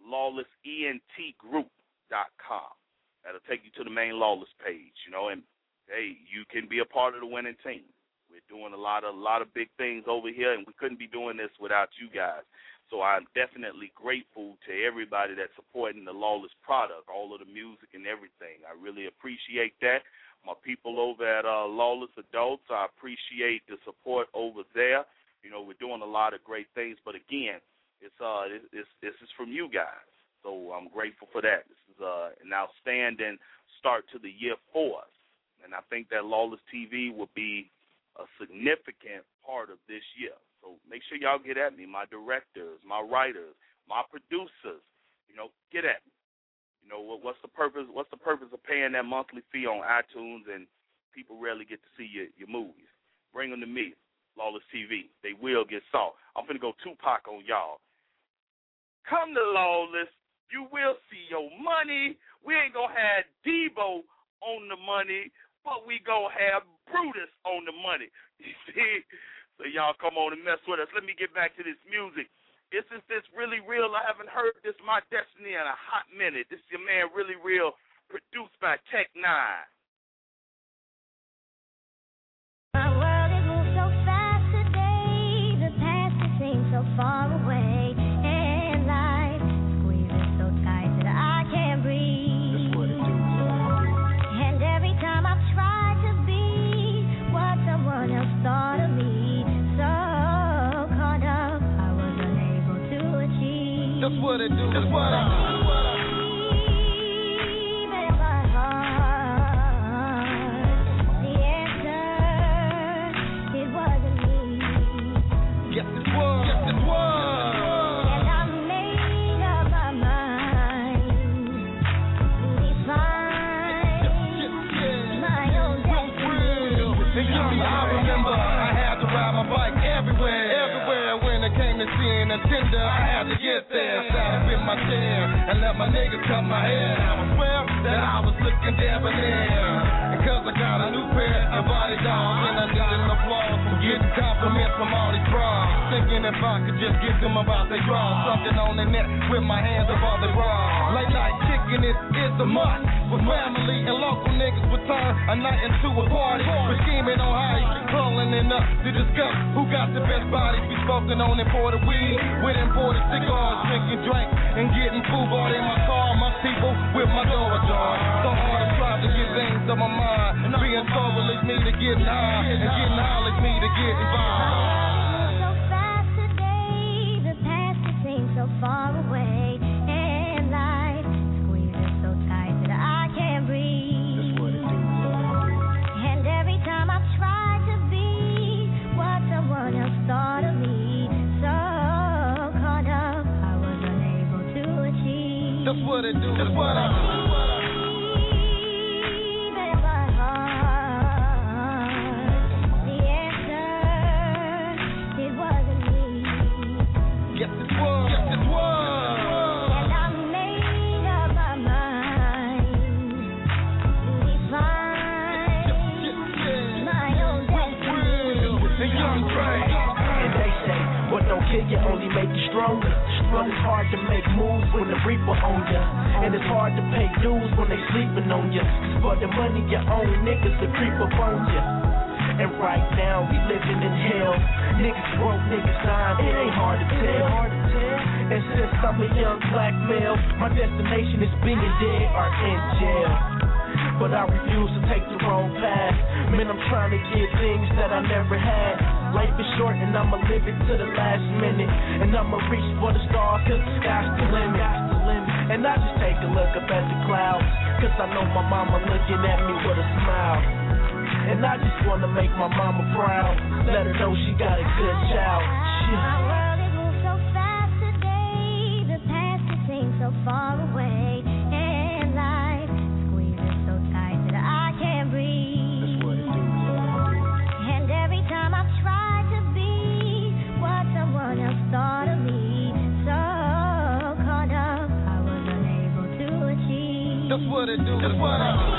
lawlessentgroup.com. That'll take you to the main Lawless page, you know, and, hey, you can be a part of the winning team. We're doing a lot of big things over here, and we couldn't be doing this without you guys. So I'm definitely grateful to everybody that's supporting the Lawless product, all of the music and everything. I really appreciate that. My people over at Lawless Adults, I appreciate the support over there. You know, we're doing a lot of great things, but again, this is from you guys. So I'm grateful for that. This is an outstanding start to the year for us. And I think that Lawless TV will be a significant part of this year. So make sure y'all get at me, my directors, my writers, my producers. You know, get at me. You know, what's the purpose? What's the purpose of paying that monthly fee on iTunes and people rarely get to see your movies? Bring them to me, Lawless TV. They will get saw. I'm finna go Tupac on y'all. Come to Lawless. You will see your money. We ain't gonna have Debo on the money, but we gonna have Brutus on the money. You see? So y'all come on and mess with us. Let me get back to this music. This is this Really Real. I haven't heard this My Destiny in a hot minute. This is your man Really Real, produced by Tech Nine. My world has moved so fast today. The past it seems so far away. And life squeezes so tight that I can't breathe. That's what it do. And every time I've tried to be what someone else thought of me, so caught up, I was unable to achieve. That's what it do. That's what I do. Deep in my heart, And I remember I had to ride my bike everywhere when it came to seeing a tender. I had to get there, sat up in my chair and let my niggas cut my hair. I would swear that I was looking debonair, and cause I got a new pair of body dolls and I needed an applause from getting compliments from all these bras. Thinking if I could just give them about their draws, something on their neck with my hands above their bras. Late night kicking it is a must, with family and local niggas would turn a night into a party. We're scheming on how you pulling it up to discuss who got the best bodies. We smoking on imported weed with imported cigars, drinking drink and getting food bought in my car. My people with my door ajar. So hard to try to get things on my mind. Being sober leads me to getting high, and getting high leads me to getting by. So fast today, the past it seems so far away, and life squeezes so tight that I can't breathe. That's what it do. And every time I try to be what someone else thought of me, so caught up I was unable to achieve. That's what it do. That's what I do. You only make you stronger. But it's hard to make moves when the reaper on ya, and it's hard to pay dues when they sleeping on ya. Cause for the money your own niggas will creep up on ya. And right now we living in hell. Niggas broke, niggas dying, it ain't hard to tell. And since I'm a young black male, my destination is being dead or in jail. But I refuse to take the wrong path. Man, I'm trying to get things that I never had. Life is short and I'ma live it to the last minute. And I'ma reach for the stars cause the sky's the limit. And I just take a look up at the clouds, cause I know my mama looking at me with a smile. And I just wanna make my mama proud, let her know she got a good child. My world is moved so fast today, the past it seems so far away, and life squeezes so tight that I can't breathe. That's what it do. And every time I try to be what someone else thought of me, so caught up I was unable to achieve. That's what it do. That's what I do.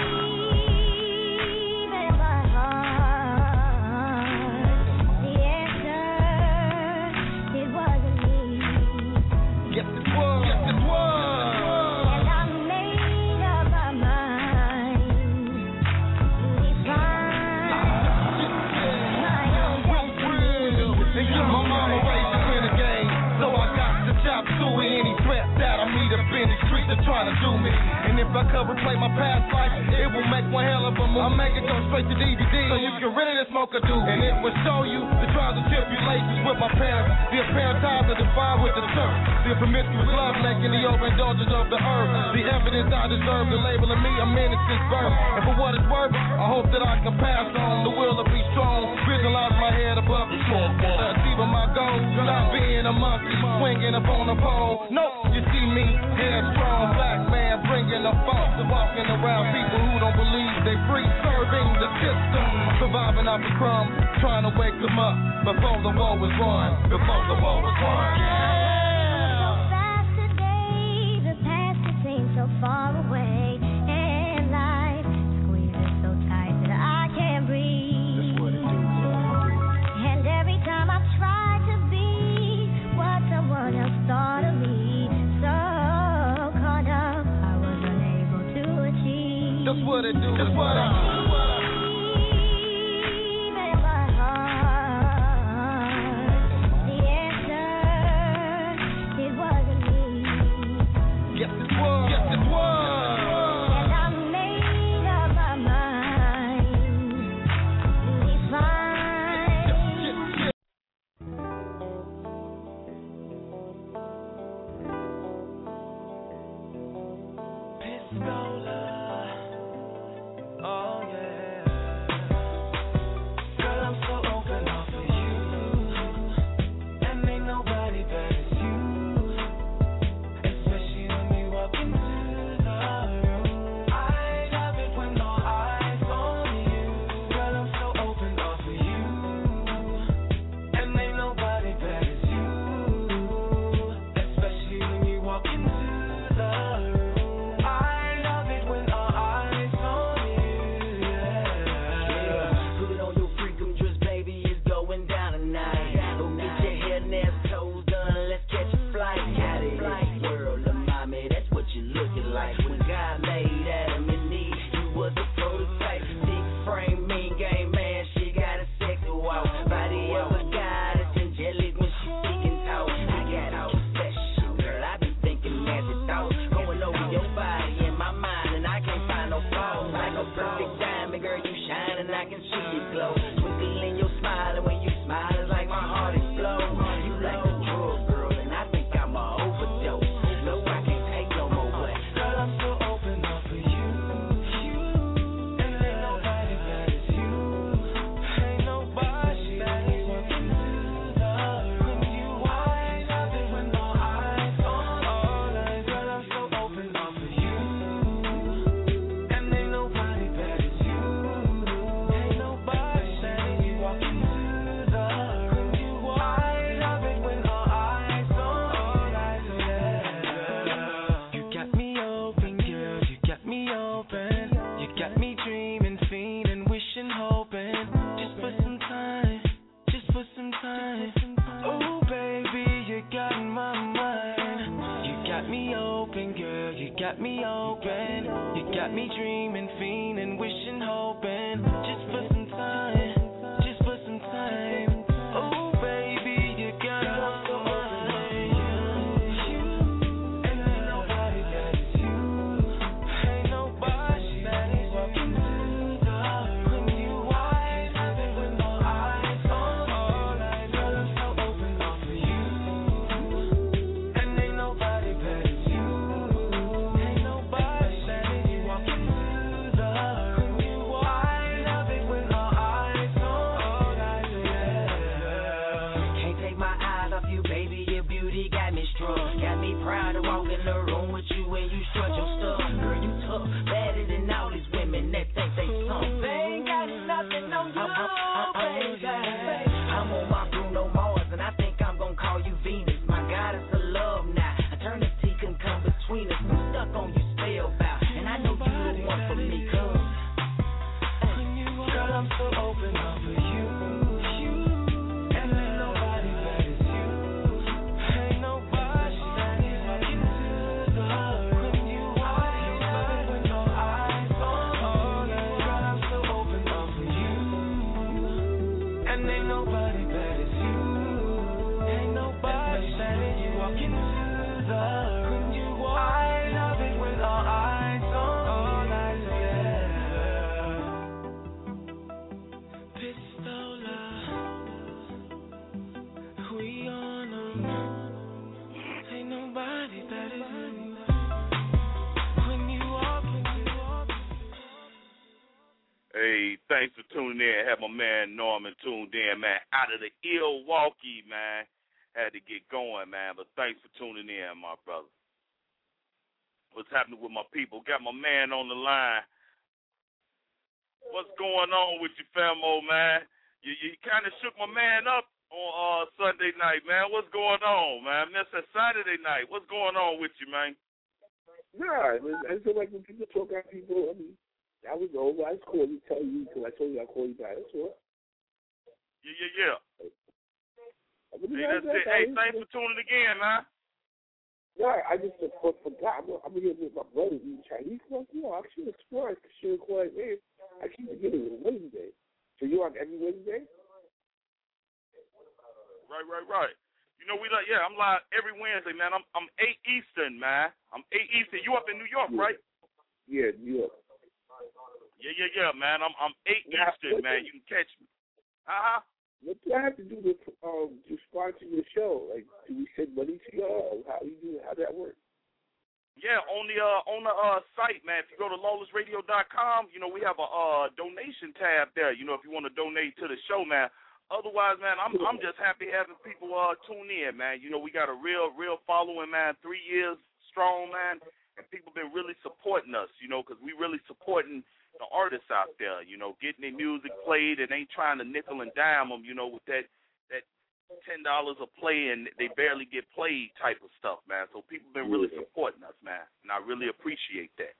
Trying to do me, and if I could replay my past life, it will make one hell of a move. I'll make it go straight to DVD, so you can rent it and smoke a doobie. And it will show you the trials and tribulations with my parents, the apparent ties that define with the church, the promiscuous love making, the overindulgence of the earth, the evidence I deserve, the labeling me a menace since birth. And for what it's worth, I hope that I can pass on the will to be strong, visualize my head above the storm, achieving my goal, not being a monkey, swinging up on a pole. Nope, you see me, headstrong. Black man bringing the funk, walking around people who don't believe they free, serving the system, surviving off the crumbs, trying to wake them up before the war was won. Before the war was won. So fast today, the past it seems so far away, and life squeezes so tight that I can't breathe. That's what it do. And every time I try to be what someone else thought of me, so caught up I was unable to achieve. That's what it do. That's what I do. In my heart, the answer, mean game, man. She got a sexy walk. Body of a goddess, angelic when she speak and talk. I got all special, girl. I be thinking magic thoughts. Going over your body in my mind, and I can't find no flaws. Like a perfect diamond, girl, you shine, and I can see you glow. Twinkle in your smile, and when you smile, it's like my heart explodes. You like a drug, girl, and I think I'm a overdose. No, I can't take no more, but girl, I'm so open up for you. And ain't nobody bad as you. Ain't nobody bad as you. When you wine, love it when my eyes on all night. Girl, I'm so open up for you. And ain't nobody bad as you. Ain't nobody bad as you. Walking through the when you wine, love it when our eyes on all night. Yeah. You got me open, girl. You got me open. You got me dreaming, fiending, wishing, hoping. Just for some time. Just for some time. Oh, baby, you got my mind. You got me open, girl. You got me open. You got me dreaming, fiending, wishing, hoping. Just for some time. Just for some time. Oh, baby, you got my mind. And ain't nobody bad as you. Ain't nobody bad as walking through the when you wine, love it when my eyes on all night. Girl, I'm so open up for you. And ain't nobody bad as you. Ain't nobody bad as you walking through the when you wine, love it when our eyes on all night. Yeah. Can't take my eyes off you, baby. Your beauty got me strung. Got me proud to walk in the room with you when you strut your stuff. Girl, you tough, better than all these women that think they some. They ain't got nothing on you, baby. I'm on my Bruno Mars, and I think I'm gonna call you Venus. My goddess of love now. Eternity can come between us. I'm stuck on you spellbound, and I know you the one for me, cuz. Girl, I'm so open up for you. And ain't nobody bad as you. Ain't nobody bad as walking through the when you wine, love it when your eyes on all night. Girl, I'm so open up for you. And ain't nobody bad as you. Ain't nobody bad as you walking through the when you wine, love it when our eyes on all night. Yeah. Pistola, we on 'em. Ain't nobody better than you. When you walk into Hey, thanks for tuning in. Have my man Norman tuned in, man. Out of the Milwaukee, man. Had to get going, man. But thanks for tuning in, my brother. What's happening with my people? Got my man on the line. What's going on with you, famo, man? You kind of shook my man up on Sunday night, man. What's going on, man? That's a Saturday night. What's going on with you, man? Nah, I feel like when people talk about people, I mean, that was over. I just called you, tell you, because I told you I'd call you back. That's all. Yeah. Hey, that's it. Hey, thanks for tuning again, man. Yeah, I just forgot. I'm here with my brother eating Chinese food. You know, I should have sworn I should have called it. I keep forgetting it was Wednesday. So you on every Wednesday? Right. You know, I'm live every Wednesday, man. I'm 8 Eastern, man. I'm 8 Eastern. You up in New York, right? Yeah, New York. Yeah, man. I'm 8 Eastern, man. You can catch me. What do I have to do to sponsor your show? Like, do we send money to y'all? How do you do it? How does that work? Yeah, on the site, man. If you go to lawlessradio.com, you know, we have a donation tab there. You know, if you want to donate to the show, man. Otherwise, man, I'm just happy having people tune in, man. You know, we got a real following, man. 3 years strong, man, and people been really supporting us. You know, because we really supporting the artists out there. You know, getting their music played and ain't trying to nickel and dime them. You know, with that $10 a play and they barely get played type of stuff, man. So people been really supporting us, man, and I really appreciate that.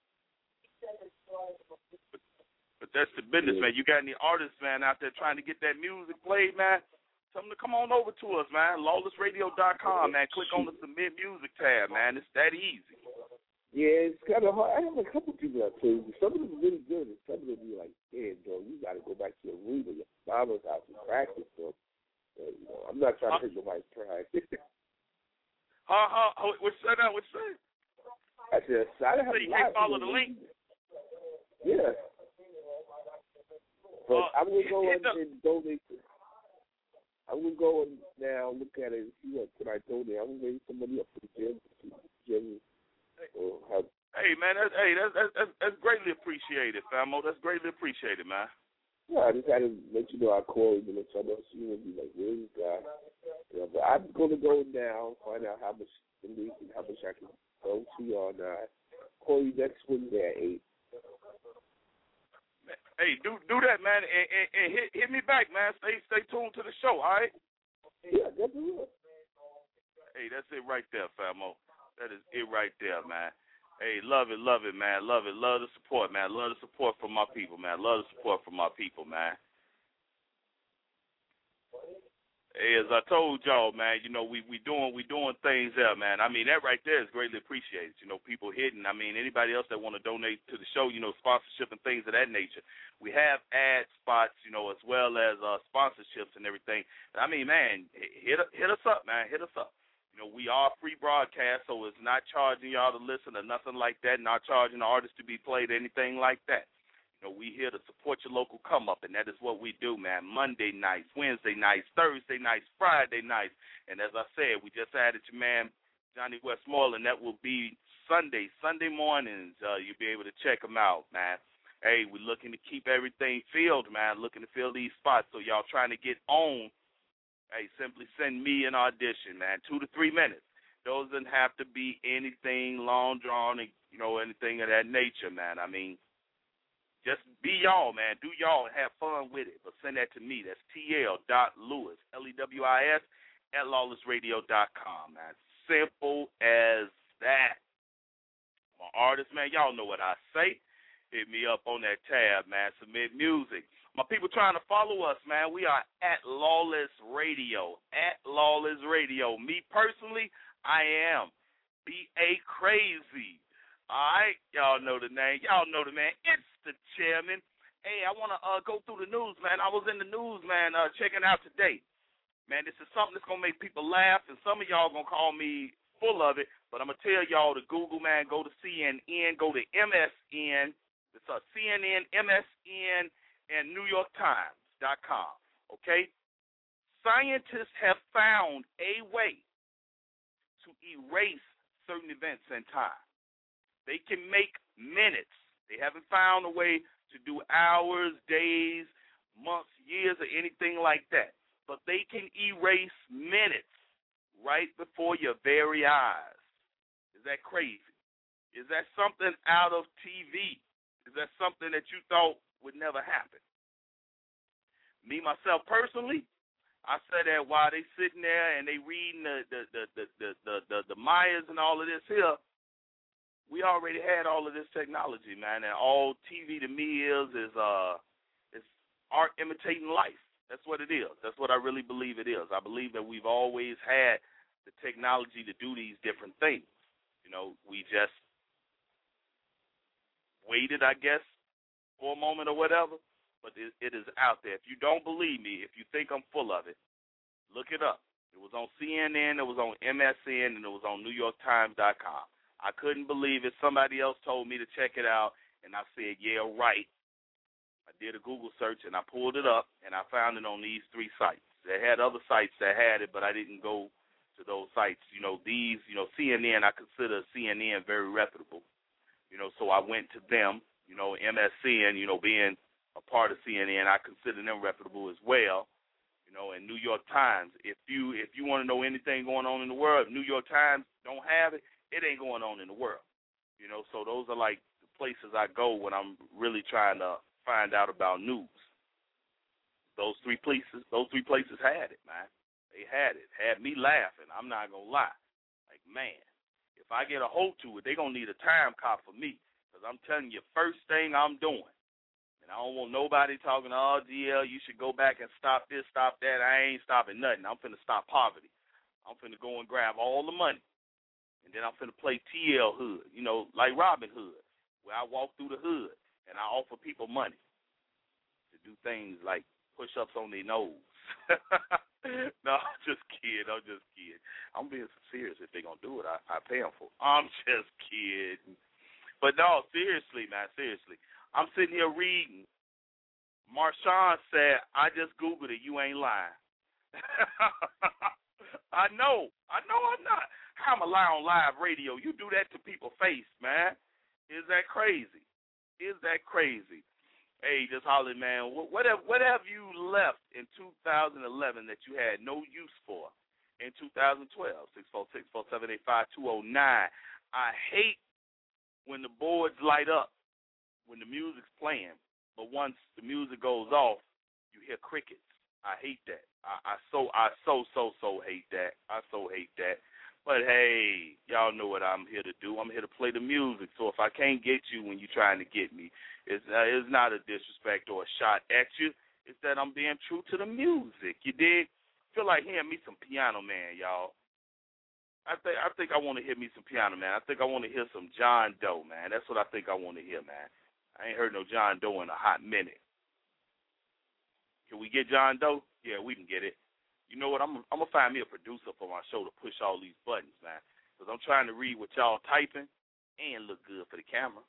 But that's the business, man. You got any artists, man, out there trying to get that music played, man? Tell them to come on over to us, man. Lawlessradio.com, man. Click on the Submit Music tab, man. It's that easy. Yeah, it's kind of hard. I have a couple people I play with. Some of them are really good, and some of them be like, damn, dog, back to your room or your mama's house and practice. So, I'm not trying to hurt nobody's pride. What's that? What's that? I said, I have so you can't follow the link? Yeah. But I'm going to go and donate. I'm going to go and now look at it and see what can I donate. I'm going to raise some money up for the gym. Hey, man, that's greatly appreciated, Famo. That's greatly appreciated, man. Yeah, I just had to let you know I called you and let you know so you would be like, where's God? But I'm going to go now, find out how much the leak and how much I can go to you on. Call you next Wednesday at 8. Hey, do that, man, and hit me back, man. Stay tuned to the show, all right? Yeah, definitely. Hey, that's it right there, Famo. That is it right there, man. Hey, love it, man. Love it. Love the support, man. Love the support from my people, man. Love the support from my people, man. Hey, as I told y'all, man, we doing things there, man. I mean, that right there is greatly appreciated. People hitting. I mean, anybody else that want to donate to the show, sponsorship and things of that nature. We have ad spots, as well as sponsorships and everything. I mean, man, hit us up, man. Hit us up. We are free broadcast, so it's not charging y'all to listen or nothing like that, not charging the artists to be played, anything like that. We here to support your local come-up, and that is what we do, man. Monday nights, Wednesday nights, Thursday nights, Friday nights. And as I said, we just added your man, Johnny Westmoreland. That will be Sunday mornings. You'll be able to check them out, man. Hey, we're looking to keep everything filled, man, looking to fill these spots. So y'all trying to get on, hey, simply send me an audition, man, 2 to 3 minutes. Doesn't have to be anything long drawn, anything of that nature, man. I mean, just be y'all, man. Do y'all and have fun with it. But send that to me. That's TL.Lewis, Lewis, @lawlessradio.com, man. Simple as that. My artists, man, y'all know what I say. Hit me up on that tab, man. Submit music. My people trying to follow us, man, we are @Lawless Radio. @Lawless Radio. Me personally, I am B.A. Crazy. All right, y'all know the name. Y'all know the man. It's the chairman. Hey, I want to go through the news, man. I was in the news, man, checking out today. Man, this is something that's going to make people laugh, and some of y'all going to call me full of it, but I'm going to tell y'all to Google, man, go to CNN, go to MSN. It's CNN, MSN, and NewYorkTimes.com, okay? Scientists have found a way to erase certain events in time. They can make minutes. They haven't found a way to do hours, days, months, years, or anything like that. But they can erase minutes right before your very eyes. Is that crazy? Is that something out of TV? Is that something that you thought would never happen? Me, myself, personally, I said that while they sitting there and they reading the Mayas and all of this here, we already had all of this technology, man, and all TV to me is art imitating life. That's what it is. That's what I really believe it is. I believe that we've always had the technology to do these different things. We just waited, I guess, for a moment or whatever, but it is out there. If you don't believe me, if you think I'm full of it, look it up. It was on CNN, it was on MSN, and it was on NewYorkTimes.com. I couldn't believe it. Somebody else told me to check it out, and I said, yeah, right. I did a Google search, and I pulled it up, and I found it on these 3 sites. They had other sites that had it, but I didn't go to those sites. CNN, I consider CNN very reputable. So I went to them. MSN, being a part of CNN, I consider them reputable as well. And New York Times. If you want to know anything going on in the world, if New York Times don't have it, it ain't going on in the world. So those are like the places I go when I'm really trying to find out about news. Those three places had it, man. They had it. Had me laughing. I'm not going to lie. Like, man, if I get a hold to it, they're going to need a time cop for me. Because I'm telling you, first thing I'm doing, and I don't want nobody talking, oh, GL, you should go back and stop this, stop that. I ain't stopping nothing. I'm finna stop poverty. I'm finna go and grab all the money. And then I'm finna play TL Hood, like Robin Hood, where I walk through the hood and I offer people money to do things like push-ups on their nose. No, I'm just kidding. I'm being serious. If they're going to do it, I pay them for it. I'm just kidding. But no, seriously, man, seriously. I'm sitting here reading. Marshawn said, I just Googled it. You ain't lying. I know I'm not. How am I lie on live radio? You do that to people's face, man. Is that crazy? Hey, just holler, man. What have you left in 2011 that you had no use for in 2012? 646-478-5209. I hate when the boards light up, when the music's playing, but once the music goes off, you hear crickets. I hate that. I so hate that. I so hate that. But, hey, y'all know what I'm here to do. I'm here to play the music. So if I can't get you when you're trying to get me, it's not a disrespect or a shot at you. It's that I'm being true to the music. You dig? Feel like hearing me some Piano Man, y'all. I think I want to hear me some Piano Man. I think I want to hear some John Doe, man. That's what I think I want to hear, man. I ain't heard no John Doe in a hot minute. Can we get John Doe? Yeah, we can get it. You know what? I'm going to find me a producer for my show to push all these buttons, man, because I'm trying to read what y'all typing and look good for the camera.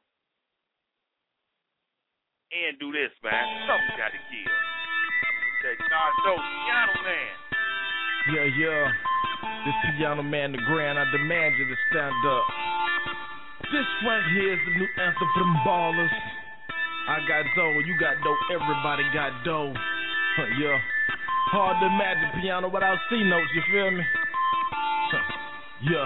And do this, man. Something got to give. That John Doe, Piano Man. Yeah. This Piano Man, the Grand, I demand you to stand up. This right here is the new anthem for them ballers. I got dough, you got dough, everybody got dough. Yeah. Hard to imagine piano without C notes, you feel me? Yeah.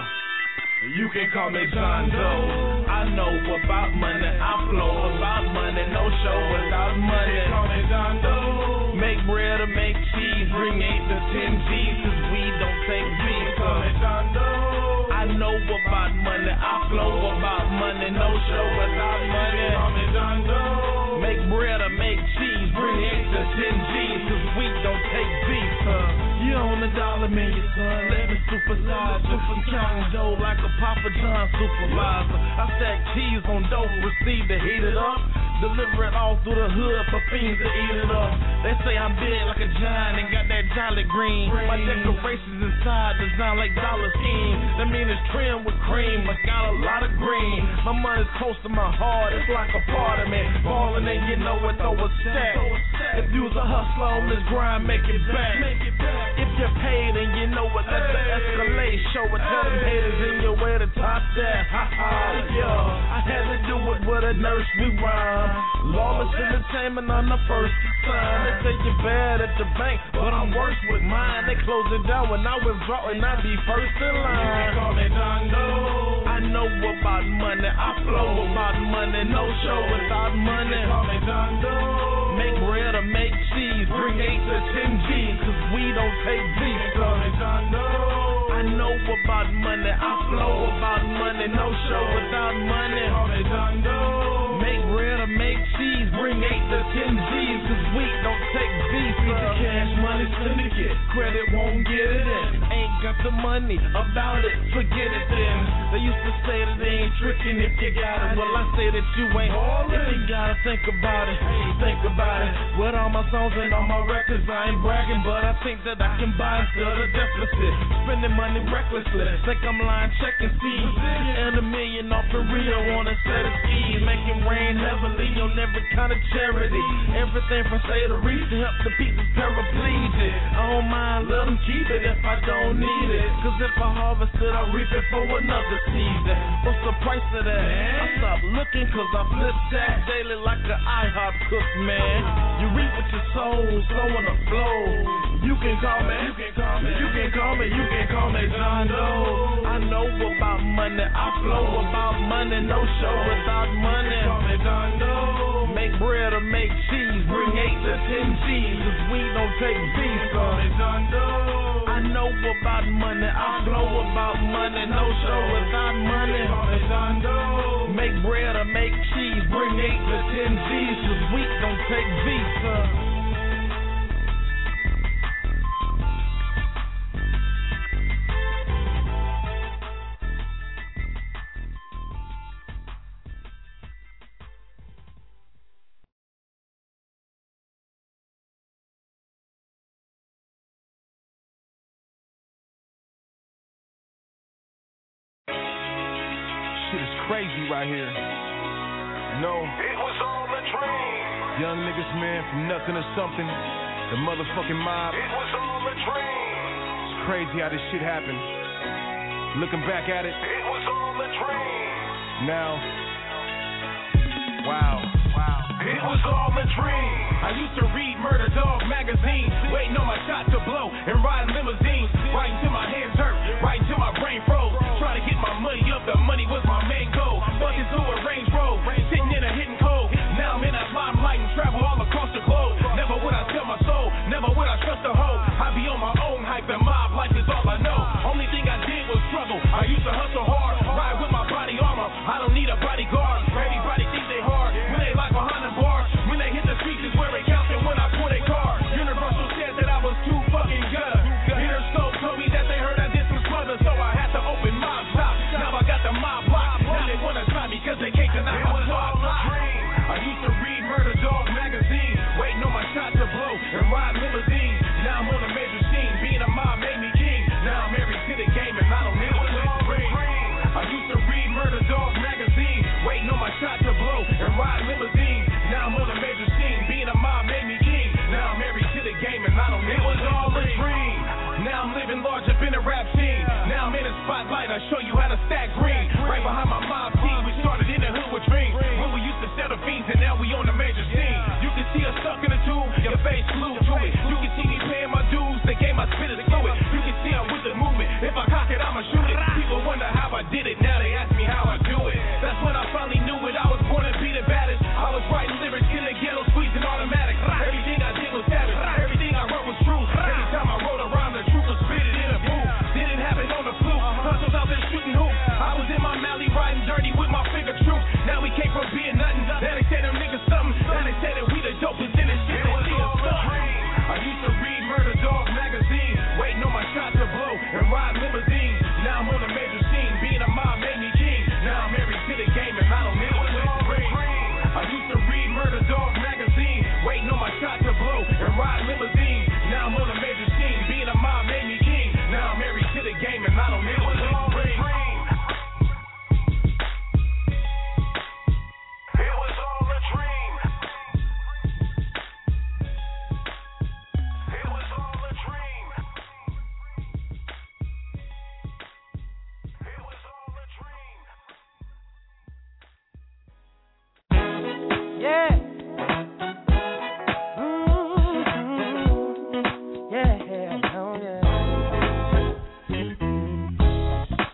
You can call me John Doe. I know about money, I flow about money, no show without money. Call me John Doe. Make bread or make cheese, bring 8 to 10 G's, cause we don't take beef. Call me John Doe. I know about money, I flow about money, no show without money. Call me John Doe. Make bread or make cheese, bring 8 to 10 G's, cause we don't take beef. You own $1 million, son, let me supersize. Counting dough like a Papa John supervisor. I stack cheese on dough, receive to heat it up. Deliver it all through the hood for fiends to eat it up. They say I'm big like a giant and got that jolly green. My decorations inside design like dollar scheme. That mean it's trimmed with cream, but got a lot of green. My money's close to my heart, it's like a part of me. Ballin' and you know it, throw a stack. If you's a hustler on this grind, make it back. If you're paid and you know it, let the Escalade show it. Tell them haters in your way to top that. Yeah, I had to do it with a nursery rhyme. Lawless entertainment on the first sign. They say you're bad at the bank, but I'm worse with mine. They close it down when I withdraw and I be first in line. You can call me John Doe. I know about money, I flow about money, no show without money. You call me John Doe. Make bread or make cheese, bring 8 to 10 G's, cause we don't take beef. You call me John Doe. I know about money, I flow about money, no show without money. You call me John Doe. Make bread or make cheese, bring 8 to 10 G's, cause we don't take beef. Need the cash money syndicate, credit won't get it in. Ain't got the money, about it, forget it then. They used to say that they ain't tricking if you got it. Well, I say that you ain't. If you gotta think about it, think about it. With all my songs and all my records, I ain't bragging, but I think that I can buy instead of deficit. Spending money recklessly, think I'm lying, check and see. And $1 million off the Rio on a set of skis, making rain heavily on every kind of charity. Everything from say to reach to help the people paraplegic. I don't mind, let them keep it if I don't need it. Cause if I harvest it, I reap it for another season. What's the price of that? I stop looking cause I flip that daily like an IHOP cook, man. You reap what you sow, so on the flow. You can call me, you can call me, you can call me, you can call me John Doe. I know about money, I flow about money, no show without money. Call me John Doe. Make bread or make cheese, bring 8 to 10 G's, cause we don't take beef. Call me John Doe. I know about money, I flow about money, no show without money. Call me John Doe. Make bread or make cheese, bring 8 to 10 G's, cause we don't take beef. shit is crazy right here. No. It was all a dream. Young niggas, man, from nothing to something. The motherfucking mob. It was all a dream. It's crazy how this shit happened. Looking back at it. It was all a dream. Now. Wow. It was all a dream. I used to read Murder Dog magazine, waiting on my shot to blow and riding limousines, writing till my hands hurt, writing till my brain froze, trying to get my money up. The money was my main goal. Fucking through a Range Rover, sitting in a hidden cold. Now I'm in that limelight and travel all across the globe. Never would I sell my soul, never would I trust a hoe. I be on my own hype and mob life is all I know. Only thing I did was struggle. I used to hustle hard, ride with my body armor. I don't need a bodyguard. Everybody thinks they hard when they like behind the bars. When they hit the streets is where they count and when I pull their car. Universal said that I was too fucking good. Interscope told me that they heard I did some smother, so I had to open my shop. Now I got the mob block. Now they wanna try me cause they can't deny my top line. I used to read Murder Dog magazine, waiting on my shot to blow and ride limousines. Now I'm on a major scene, being a mob made me king. Now I'm married to the game and I don't need a ring. I used to read Murder Dog magazine, waiting on my shot to blow and ride limousines. Now I'm on a major scene, being a mob made me king. Now I'm married to the game and I don't need a ring. Now I'm living large up in the rap scene. Now I'm in the spotlight, I show you how to stack green. Right behind my mob team, we started in the hood with dreams. When we used to sell the fiends and now we on the major scene. You can see us stuck in the tube, your face flew to it. You can see me paying my dues, the game I spit is fluid. You can see I'm with the movement, if I cock it I'ma shoot it. People wonder how I did it, now they ask me how I do it. That's when I finally knew it, I was born to be the baddest. I was writing lyrics in the ghetto, squeezing automatic. Everything I did was savage, everything I wrote was true. Every time I wrote a rhyme, the truth was spit it in a booth. Didn't have it on the fluke, hustles out there shooting hoops. I was in my Mally riding dirty with my finger troops. Now we came from being nothing, now they say them niggas something. Now they say that we the dopest in this shit, they see us something. I used to read Murder Dog magazine, waiting on my shot to blow and ride limousines. Now I'm on a major scene, being a mob made me king. Now I'm married to the game and I don't need a ring. I used to read Murder Dog magazine, waiting on my shot to blow and ride limousines. Now I'm on a major scene, being a mob made me king. Now I'm married to the game and I don't need a ring. It was all a dream. It was all a dream. It was all a dream. Yeah. Yeah, oh yeah.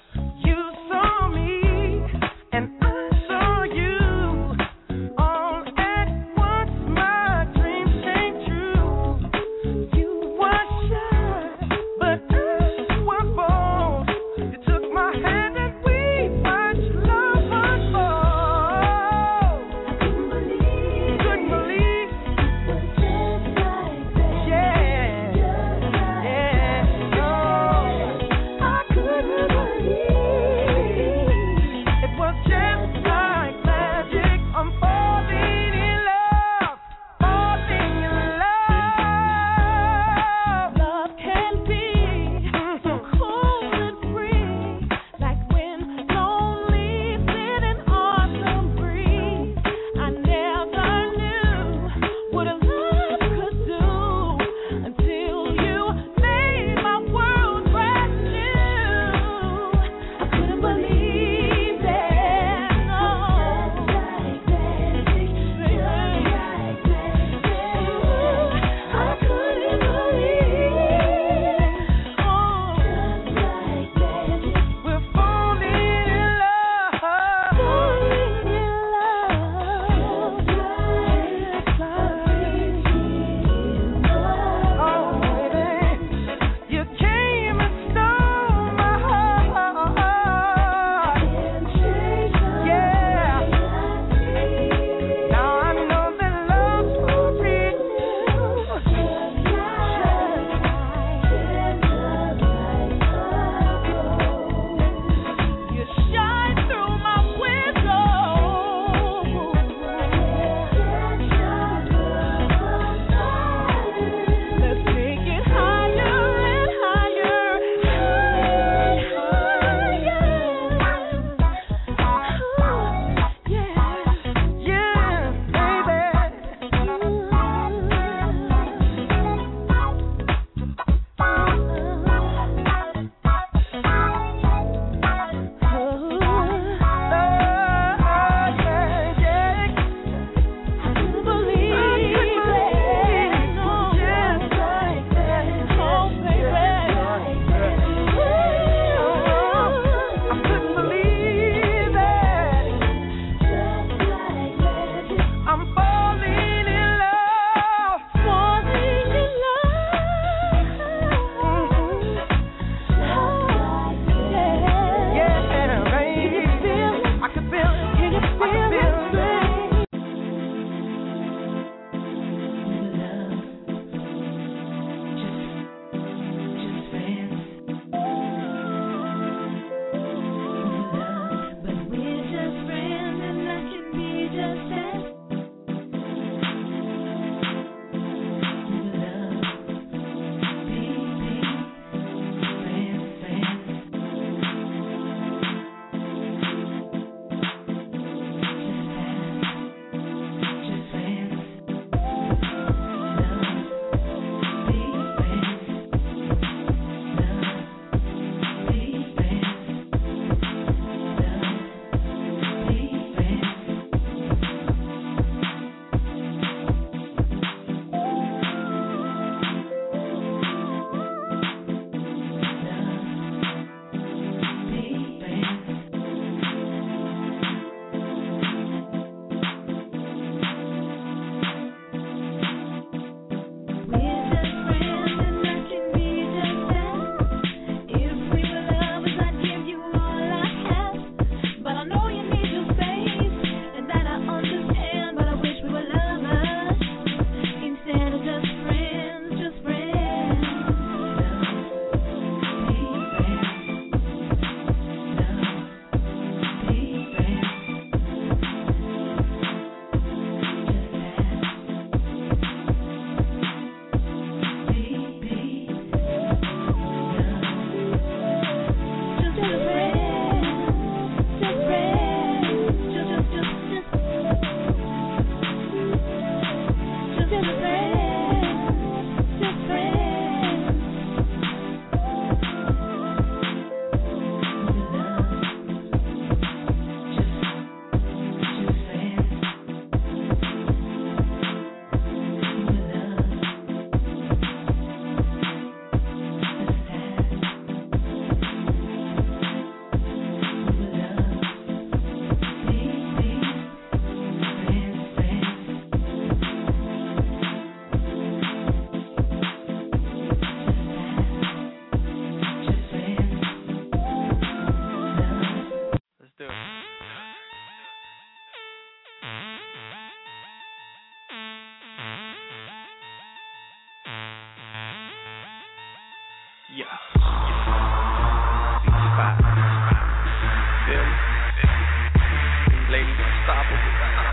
Ladies, unstoppable.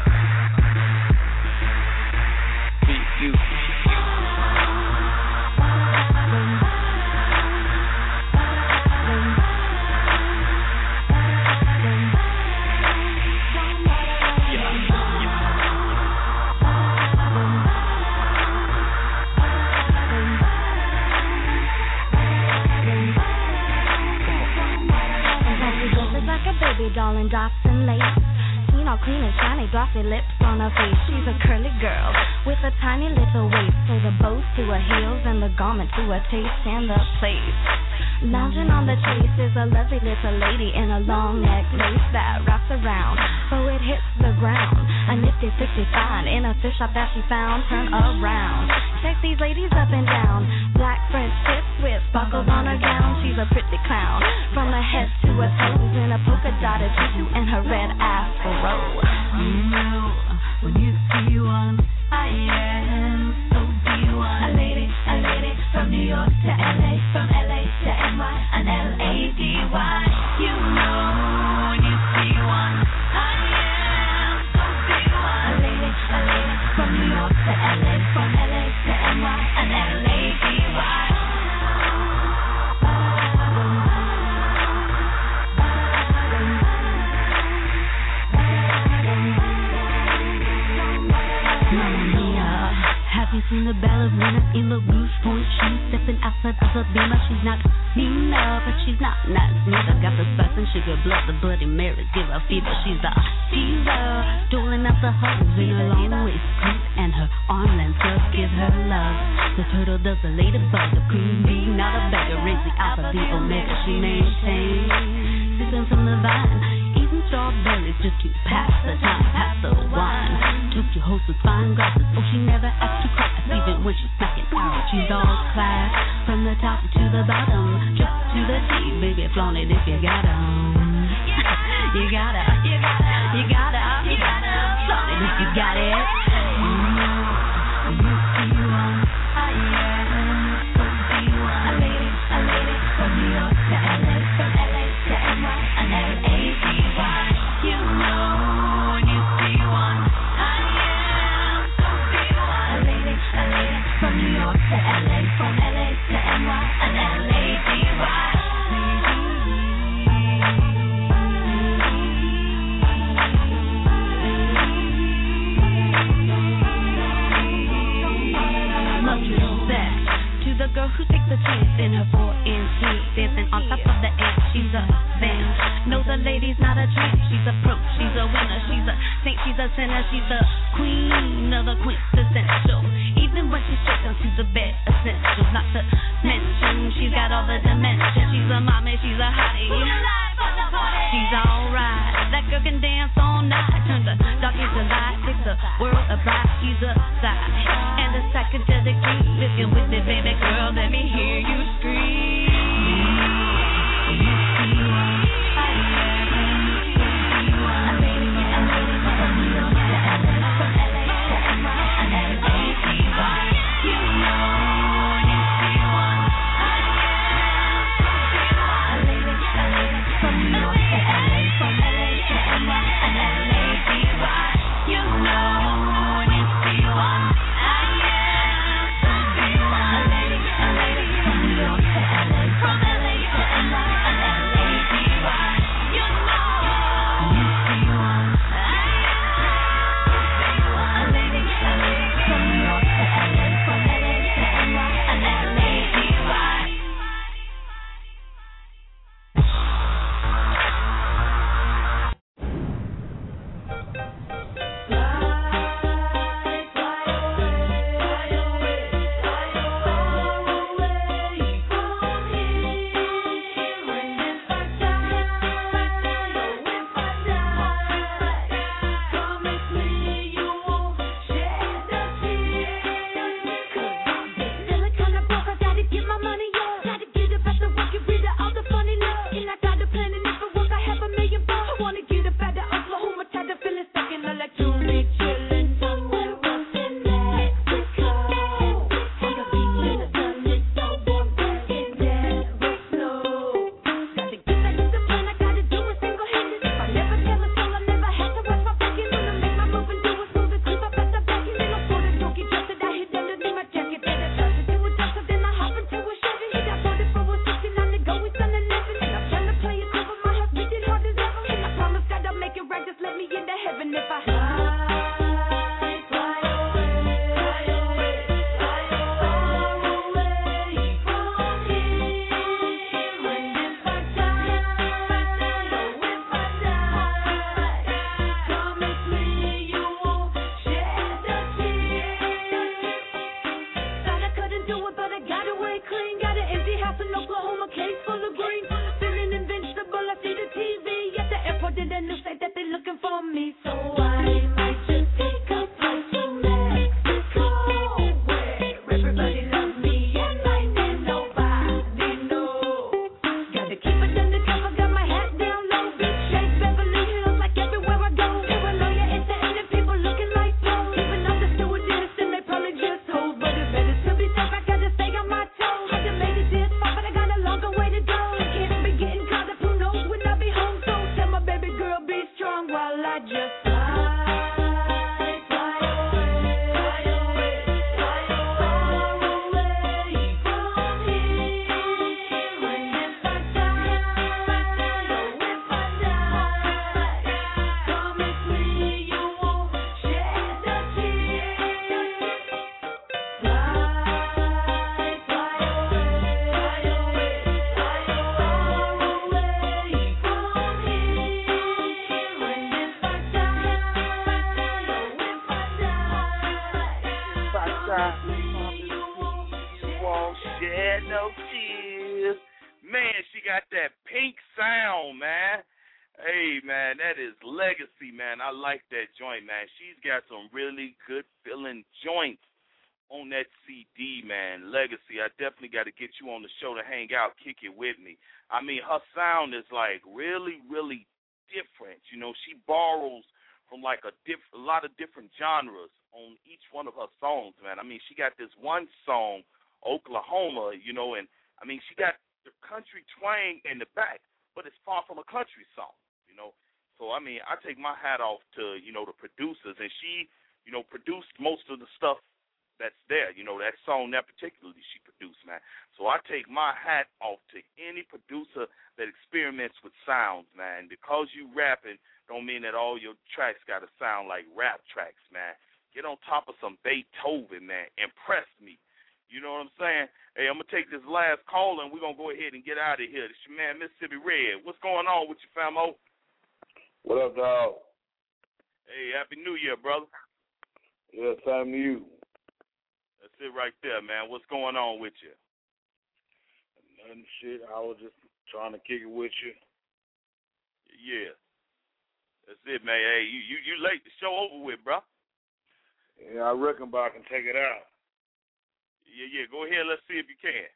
Be you. Baby doll in dots and lace, seen all clean and shiny, glossy lips on her face. She's a curly girl with a tiny little waist, so the bows to her heels and the garment to her taste and the place. Lounging on the chase is a lovely little lady in a long neck lace that wraps around, so it hits the ground. A nifty 65 in a thrift shop that she found. Turn around, check these ladies up and down. Black French tips with sparkles on her gown. She's a pretty clown from her head to her toes in a polka dotted tutu and her red afro. When you see one, I am so B1. A lady from New York to LA, from LA to NY, an LADY. You know when you see one, I am so B1. A lady from New York to LA, from LA to NY, an LADY. Have you seen the ballerina in the Rouge Point shoes stepping outside of the Beamer? She's not Nina, but she's not nice neither. Got the spice and sugar, blood, the Bloody Marys give her fever. She's a diva, doling out the hose in her long waistcoat and her armlength gloves give her love. The turtle does the ladybug, the queen bee, not a beggar, raise the alpha, the omega. She maintains, sipping from the vine. Strawberries just to pass the time, pass the wine. Took your host with fine glasses, oh she never acts to class. Even when she's smacking out, she's all class. From the top to the bottom, just to the T, baby flaunt it if you got 'em. You gotta flaunt it if you got it. You see one, I am so B1. A lady from New York to LA, from LA to NY, an LADY. You know when you see one, I am so B1. A lady from New York to LA, from LA to NY, an LADY. Much respect to the girl who takes a chance in her 4-inch heels, dancing on top of the amp. She's a fan. No, the lady's not a tramp. She's a pro. She's a winner. She's a saint. She's a sinner. She's the queen of the quintessential. Even when she's stripped down to the bed, essentials. Not to mention, she's got all the dimensions. She's a mommy. She's a hottie. She's alright. That girl can dance all night. Turn the dark into light. Takes the world apart. She's a side and a psychedelic dream. If you're with it, baby girl, let me hear you scream. You do it, but I got away clean. Got an empty house in Oklahoma, case full of green. Feeling invincible, I see the TV at the airport, and the news say that they looking for me. So I might just take a flight to Mexico, where everybody loves me and my name nobody knows. Gotta keep it undercover, got my hat down low, big shape, Beverly Hills, like everywhere I go. You're a lawyer at the end, and people looking like pros. Even though the stewardess and they probably just hoes, but it's better to be tough. I gotta stay on my toes. I done made it this far, but I got a longer way to go. Can't be getting caught up, who knows when I'll be home. So tell my baby girl be strong while I just fly. Won't shed no tears. Man, she got that pink sound, man. Hey, man, that is legacy, man. I like that joint, man. She's got some really good feeling joints on that CD, man. Legacy. I definitely got to get you on the show to hang out, kick it with me. I mean, her sound is like really, really different. You know, she borrows from like a lot of different genres on each one of her songs, man. I mean, she got this one song, Oklahoma, you know, and I mean, she got the country twang in the back, but it's far from a country song, you know. So, I mean, I take my hat off to, you know, the producers, and she, you know, produced most of the stuff that's there, you know, that song that particularly she produced, man. So I take my hat off to any producer that experiments with sounds, man. Because you rapping don't mean that all your tracks got to sound like rap tracks, man. Get on top of some Beethoven, man. Impress me. You know what I'm saying? Hey, I'm going to take this last call, and we're going to go ahead and get out of here. This your man, Mississippi Red. What's going on with you, famo? What up, dog? Hey, Happy New Year, brother. Yeah, same to you. That's it right there, man. What's going on with you? Nothing, shit. I was just trying to kick it with you. Yeah. That's it, man. Hey, you late. The show over with, bro. Yeah, I reckon, but I can take it out. Yeah. Go ahead. Let's see if you can.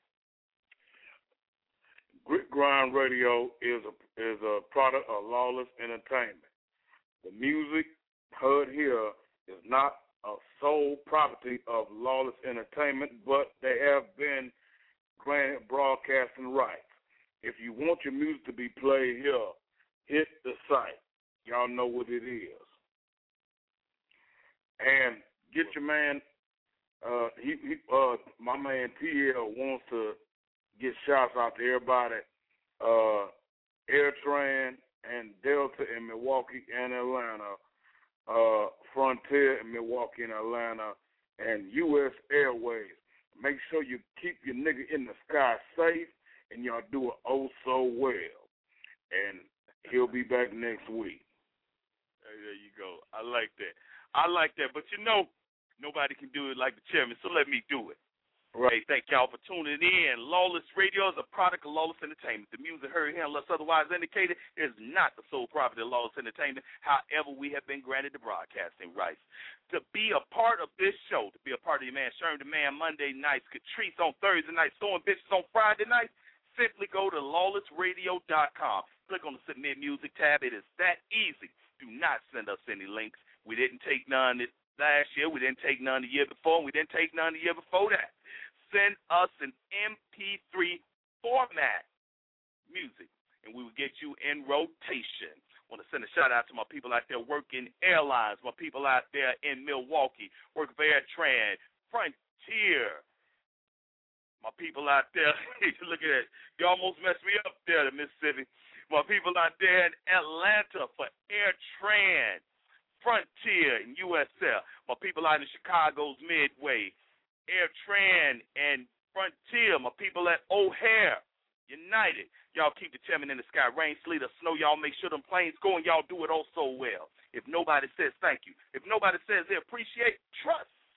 Grit Grind Radio is a product of Lawless Entertainment. The music heard here is not a sole property of Lawless Entertainment, but they have been granted broadcasting rights. If you want your music to be played here, hit the site. Y'all know what it is. And get your man, my man TL wants to get shouts out to everybody, AirTran and Delta in Milwaukee and Atlanta, Frontier in Milwaukee and Atlanta, and U.S. Airways. Make sure you keep your nigga in the sky safe, and y'all do it oh so well. And he'll be back next week. There you go. I like that. But you know, nobody can do it like the chairman, so let me do it. Right. Hey, thank y'all for tuning in. Lawless Radio is a product of Lawless Entertainment. The music heard here, unless otherwise indicated, is not the sole property of Lawless Entertainment. However, we have been granted the broadcasting rights. To be a part of this show, to be a part of your man Sherm the Man Monday nights, Catrice on Thursday nights, Throwing Bitches on Friday nights, simply go to lawlessradio.com. Click on the Submit Music tab. It is that easy. Do not send us any links. We didn't take none last year. We didn't take none the year before. And we didn't take none the year before that. Send us an MP3 format music, and we will get you in rotation. I want to send a shout-out to my people out there working airlines, my people out there in Milwaukee, work for AirTran, Frontier, my people out there. Look at that. You almost messed me up there in Mississippi. My people out there in Atlanta for AirTran, Frontier, and USL. My people out in Chicago's Midway, AirTran and Frontier, my people at O'Hare, United. Y'all keep the chairman in the sky. Rain, sleet, or snow, y'all make sure them planes go, and y'all do it oh so well. If nobody says thank you, if nobody says they appreciate, trust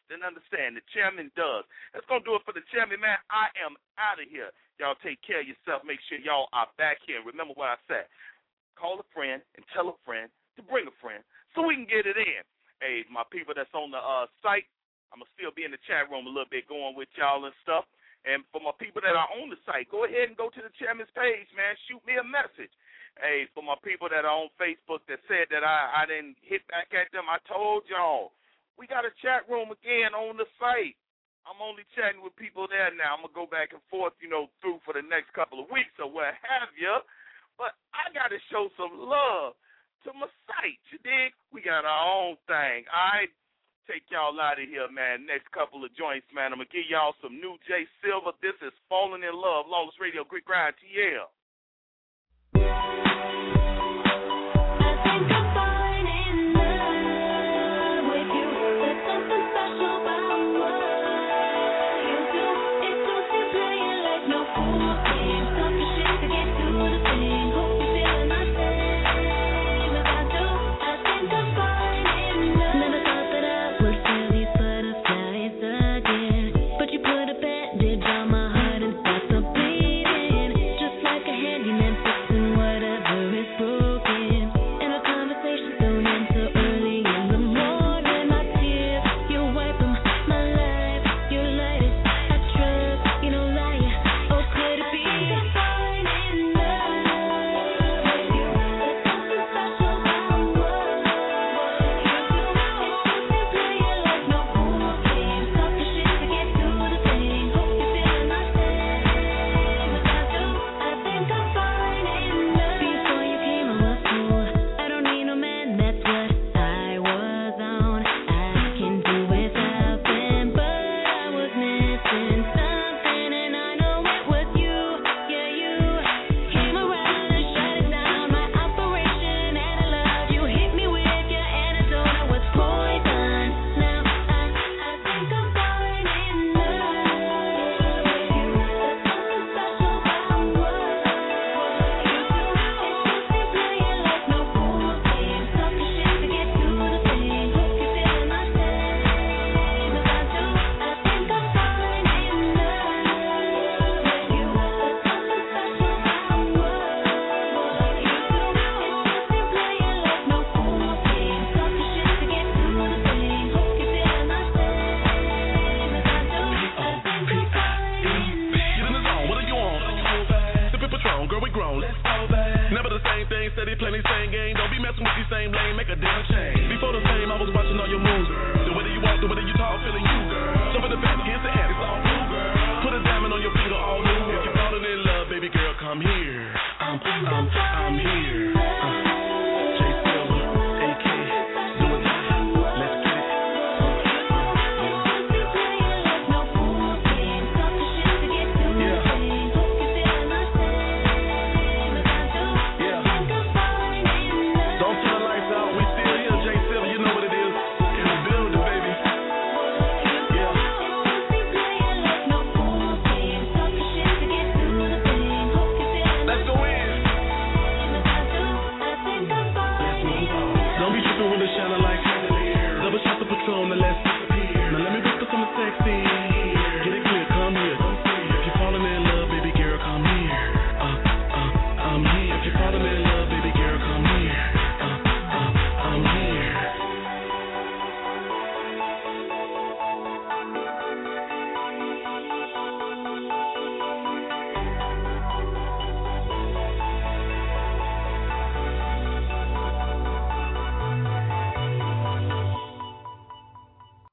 and understand. The chairman does. That's going to do it for the chairman, man. I am out of here. Y'all take care of yourself. Make sure y'all are back here. Remember what I said. Call a friend and tell a friend to bring a friend so we can get it in. Hey, my people that's on the site, I'm going to still be in the chat room a little bit going with y'all and stuff. And for my people that are on the site, go ahead and go to the chairman's page, man. Shoot me a message. Hey, for my people that are on Facebook that said that I didn't hit back at them, I told y'all, we got a chat room again on the site. I'm only chatting with people there now. I'm going to go back and forth, through for the next couple of weeks or what have you. But I got to show some love to my site, you dig? We got our own thing, all right? Take y'all out of here, man. Next couple of joints, man. I'm going to give y'all some new Jay Silver. This is Falling in Love, Lawless Radio, Greek Grind, TL. Feeling you, girl. Jump in the back against the attic.